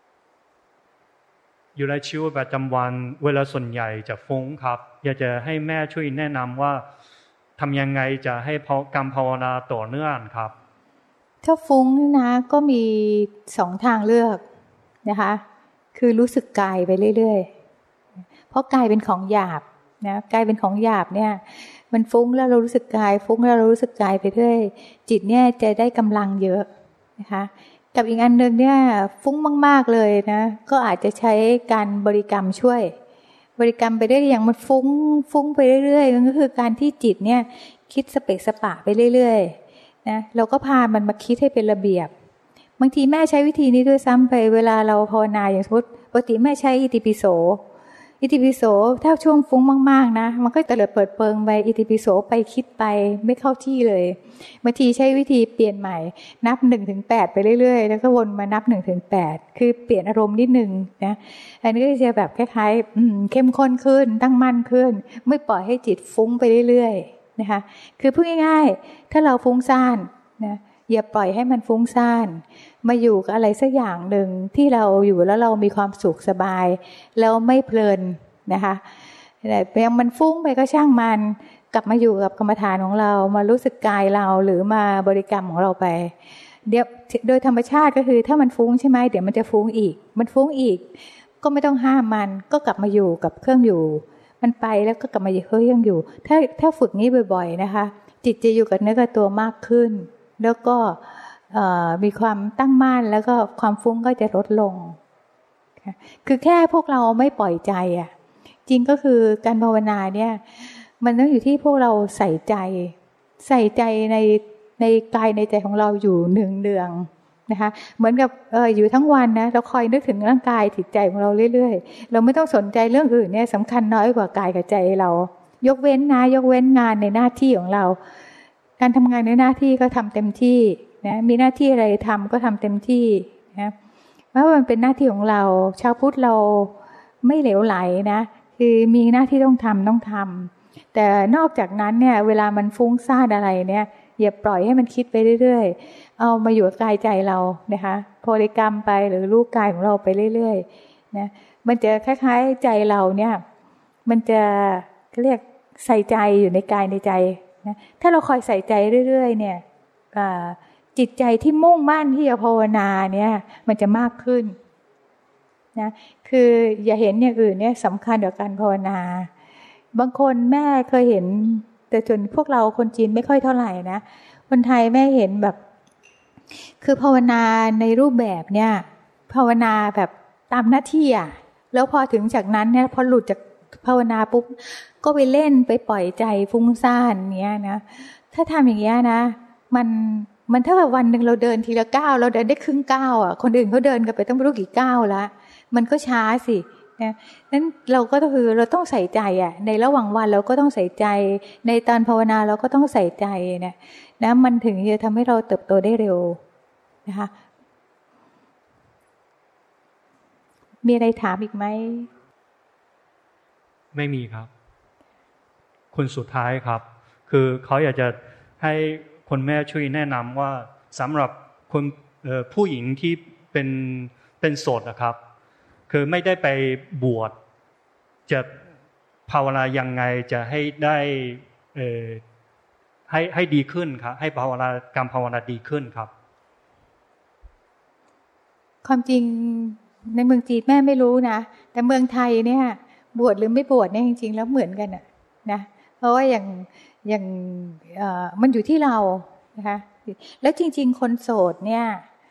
อยู่ในชีวิตประจำวันเวลาส่วนใหญ่จะฟุ้งครับอยากจะให้แม่ช่วยแนะนำว่าทำยังไงจะให้การภาวนาต่อเนื่องครับถ้าฟุ้งนะก็มีสองทางเลือกนะคะคือรู้สึกกายไปเรื่อยๆเพราะกายเป็นของหยาบนะกายเป็นของหยาบเนี่ยมันฟุ้งแล้วเรารู้สึกกายฟุ้งแล้วเรารู้สึกกายไปเรื่อยจิตเนี่ยจะได้กำลังเยอะนะคะกับอีกอันนึงเนี่ยฟุ้งมากๆเลยนะก็อาจจะใช้การบริกรรมช่วยบริกรรมไปได้อย่างมันฟุ้งฟุ้งไปเรื่อยๆมันก็คือการที่จิตเนี่ยคิดสเปกสปะไปเรื่อยๆนะเราก็พามันมาคิดให้เป็นระเบียบบางทีแม่ใช้วิธีนี้ด้วยซ้ำไปเวลาเราภาวนาอย่างสมมติปกติแม่ใช้อิติปิโสอิติปิโสถ้าช่วงฟุ้งมากๆนะมันก็เตลิดเปิดเปิงไปอิติปิโสไปคิดไปไม่เข้าที่เลยบางทีใช้วิธีเปลี่ยนใหม่นับหนึ่งถึงแปดไปเรื่อยๆแล้วก็วนมานับหนึ่งถึงแปดคือเปลี่ยนอารมณ์นิดนึงนะอันนี้ก็จะแบบคล้ายๆเข้มข้นขึ้นตั้งมั่นขึ้นไม่ปล่อยให้จิตฟุ้งไปเรื่อยๆนะคะคือพูดง่ายๆถ้าเราฟุ้งซ่านนะอย่าปล่อยให้มันฟุ้งซ่านมาอยู่กับอะไรสักอย่างหนึ่งที่เราอยู่แล้วเรามีความสุขสบายแล้วไม่เพลินนะคะแต่ยังมันฟุ้งไปก็ช่างมันกลับมาอยู่กับกรรมฐานของเรามารู้สึกกายเราหรือมาบริกรรมของเราไปเดี๋ยวโดยธรรมชาติก็คือถ้ามันฟุ้งใช่ไหมเดี๋ยวมันจะฟุ้งอีกมันฟุ้งอีกก็ไม่ต้องห้ามมันก็กลับมาอยู่กับเครื่องอยู่มันไปแล้วก็กลับมาอยู่เครื่องอยู่ถ้าถ้าฝึกนี้บ่อยๆนะคะจิตจะอยู่กับเนื้อกับตัวมากขึ้นแล้วก็มีความตั้งมั่นแล้วก็ความฟุ้งก็จะลดลงคือแค่พวกเราไม่ปล่อยใจอ่ะจริงก็คือการภาวนาเนี่ยมันต้องอยู่ที่พวกเราใส่ใจใส่ใจในในกายในใจของเราอยู่เนืองๆนะคะเหมือนกับเอออยู่ทั้งวันนะเราคอยนึกถึงร่างกายจิตใจของเราเรื่อยๆเราไม่ต้องสนใจเรื่องอื่นเนี่ยสำคัญน้อยกว่ากายกับใจเรายกเว้นนะยกเว้นงานในหน้าที่ของเราการทำงานในหน้าที่ก็ทำเต็มที่นะมีหน้าที่อะไรทำก็ทำเต็มที่นะเพราะมันเป็นหน้าที่ของเราชาวพุทธเราไม่เหลวไหลนะคือมีหน้าที่ต้องทำต้องทำแต่นอกจากนั้นเนี่ยเวลามันฟุ้งซ่านอะไรเนี่ยอย่าปล่อยให้มันคิดไปเรื่อยๆเอามาอยู่กับกายใจเรานะคะบริกรรมไปหรือรู้กายของเราไปเรื่อยๆนะมันจะคล้ายๆใจเราเนี่ยมันจะเรียกใส่ใจอยู่ในกายในใจนะถ้าเราคอยใส่ใจเรื่อยๆเนี่ยจิตใจที่มุ่งมั่นที่จะภาวนาเนี่ยมันจะมากขึ้นนะคืออย่าเห็นอย่างอื่นเนี่ยสำคัญกว่าการภาวนาบางคนแม่เคยเห็นแต่ส่วนพวกเราคนจีนไม่ค่อยเท่าไหร่นะคนไทยแม่เห็นแบบคือภาวนาในรูปแบบเนี่ยภาวนาแบบตามหน้าที่อ่ะแล้วพอถึงจากนั้นเนี่ยพอหลุดจากภาวนาปุ๊บก็ไปเล่นไปปล่อยใจฟุ้งซ่านเนี้ยนะถ้าทำอย่างเงี้ยนะมันมันถ้าแบบวันหนึ่งเราเดินทีละก้าวเราเดินได้ครึ่งก้าวอ่ะคนอื่นเขาเดินกันไปต้องไม่รู้กี่ก้าวแล้วมันก็ช้าสินะนั้นเราก็คือเราต้องใส่ใจอ่ะในระหว่างวันเราก็ต้องใส่ใจในตอนภาวนาเราก็ต้องใส่ใจนะนะมันถึงจะทำให้เราเติบโตได้เร็วนะคะมีอะไรถามอีกไหมไม่มีครับคนสุดท้ายครับคือเขาอยากจะให้คนแม่ช่วยแนะนำว่าสำหรับคนผู้หญิงที่เป็นเป็นโสดนะครับคือไม่ได้ไปบวชจะภาวนายังไงจะให้ได้เอ่อให้ให้ดีขึ้นครับให้ภาวนาการภาวนาดีขึ้นครับความจริงในเมืองจีนแม่ไม่รู้นะแต่เมืองไทยเนี่ยบวชหรือไม่บวชเนี่ยจริงๆแล้วเหมือนกันนะเพราะว่าอย่างอย่างมันอยู่ที่เรานะคะแล้วจริงๆคนโสดเนี่ย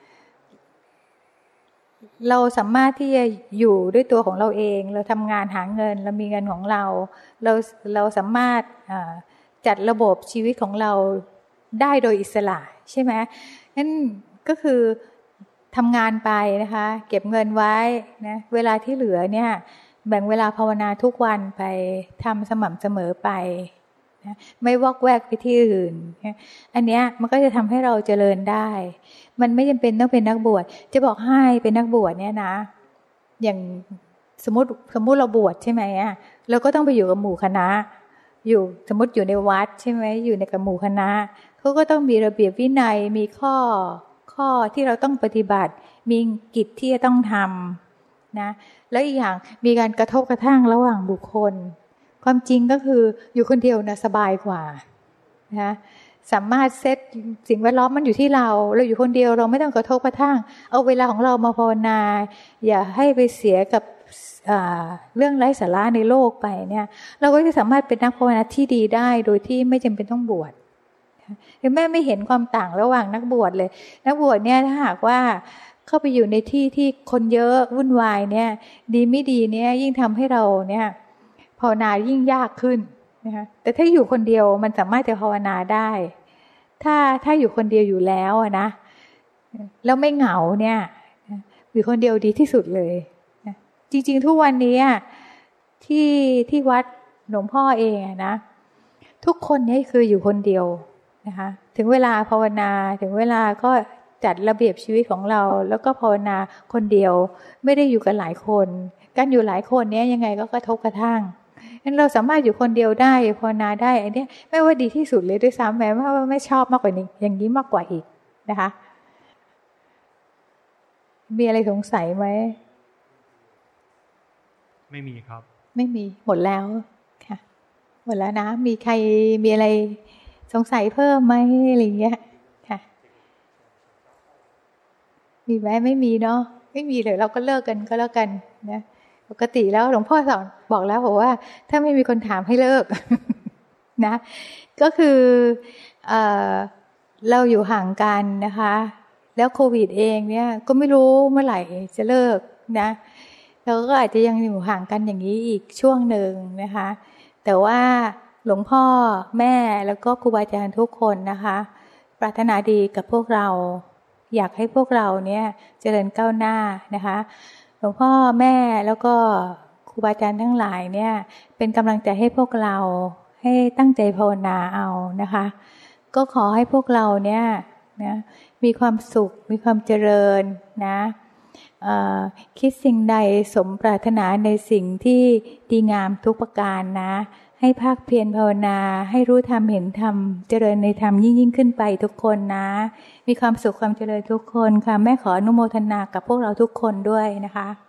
เราสามารถที่จะอยู่ด้วยตัวของเราเองเราทำงานหาเงินเรามีเงินของเราเราเราสามารถจัดระบบชีวิตของเราได้โดยอิสระใช่ไหมนั่นก็คือทำงานไปนะคะเก็บเงินไว้นะเวลาที่เหลือเนี่ยแบ่งเวลาภาวนาทุกวันไปทำสม่ำเสมอไปนะไม่วอกแวกไปที่อื่นนะอันเนี้ยมันก็จะทำให้เราเจริญได้มันไม่จำเป็นต้องเป็นนักบวชจะบอกให้เป็นนักบวชเนี่ยนะอย่างสมมติสมมติเราบวชใช่ไหมอ่ะเราก็ต้องไปอยู่กับหมู่คณะอยู่สมมติอยู่ในวัดใช่ไหมอยู่ในกับหมู่คณะเขาก็ต้องมีระเบียบวินัยมีข้อข้อที่เราต้องปฏิบัติมีกิจที่จะต้องทำนะแล้วอีกอย่างมีการกระทบกระทั่งระหว่างบุคคลความจริงก็คืออยู่คนเดียวนะสบายกว่านะสามารถเซตสิ่งแวดล้อมมันอยู่ที่เราเราอยู่คนเดียวเราไม่ต้องกระทบกระทั่งเอาเวลาของเรามาภาวนาอย่าให้ไปเสียกับเรื่องไร้สาระในโลกไปเนี่ยเราก็จะสามารถเป็นนักภาวนาที่ดีได้โดยที่ไม่จำเป็นต้องบวชแม่ไม่เห็นความต่างระหว่างนักบวชเลยนักบวชเนี่ยถ้าหากว่าเข้าไปอยู่ในที่ที่คนเยอะวุ่นวายเนี่ยดีไม่ดีเนี่ยยิ่งทำให้เราเนี่ยภาวนายิ่งยากขึ้นนะคะแต่ถ้าอยู่คนเดียวมันสามารถจะภาวนาได้ถ้าถ้าอยู่คนเดียวอยู่แล้วนะแล้วไม่เหงาเนี่ยอยู่คนเดียวดีที่สุดเลยจริงๆทุกวันนี้ที่ที่วัดหลวงพ่อเองนะทุกคนนี่คืออยู่คนเดียวนะคะถึงเวลาภาวนาถึงเวลาก็จัดระเบียบชีวิตของเราแล้วก็ภาวนาคนเดียวไม่ได้อยู่กันหลายคนการอยู่หลายคนเนี้ยยังไงก็กระทบกระทั่งงั้นเราสามารถอยู่คนเดียวได้ภาวนาได้อันนี้ไม่ว่าดีที่สุดเลยด้วยซ้ำแม้ว่าไม่ชอบมากกว่านี้อย่างนี้มากกว่าอีกนะคะมีอะไรสงสัยไหมไม่มีครับไม่มีหมดแล้วค่ะหมดแล้วนะมีใครมีอะไรสงสัยเพิ่มไหมอะไรอย่างเงี้ยค่ะมีไหมไม่มีเนาะไม่มีเลยเราก็เลิกกันก็แล้วกันนะปกติแล้วหลวงพ่อสอนบอกแล้วบอกว่าถ้าไม่มีคนถามให้เลิกนะก็คือเอ่อเราอยู่ห่างกันนะคะแล้วโควิดเองเนี่ยก็ไม่รู้เมื่อไหร่จะเลิกนะเราก็อาจจะยังอยู่ห่างกันอย่างนี้อีกช่วงหนึ่งนะคะแต่ว่าหลวงพ่อแม่แล้วก็ครูบาอาจารย์ทุกคนนะคะปรารถนาดีกับพวกเราอยากให้พวกเราเนี่ยเจริญก้าวหน้านะคะหลวงพ่อแม่แล้วก็ครูบาอาจารย์ทั้งหลายเนี่ยเป็นกำลังใจให้พวกเราให้ตั้งใจภาวนาเอานะคะก็ขอให้พวกเราเนี่ยนะมีความสุขมีความเจริญนะคิดสิ่งใดสมปรารถนาในสิ่งที่ดีงามทุกประการนะให้ภาคเพียรภาวนาให้รู้ธรรมเห็นธรรมเจริญในธรรมยิ่งยิ่งขึ้นไปทุกคนนะมีความสุขความเจริญทุกคนค่ะแม่ขออนุโมทนากับพวกเราทุกคนด้วยนะคะ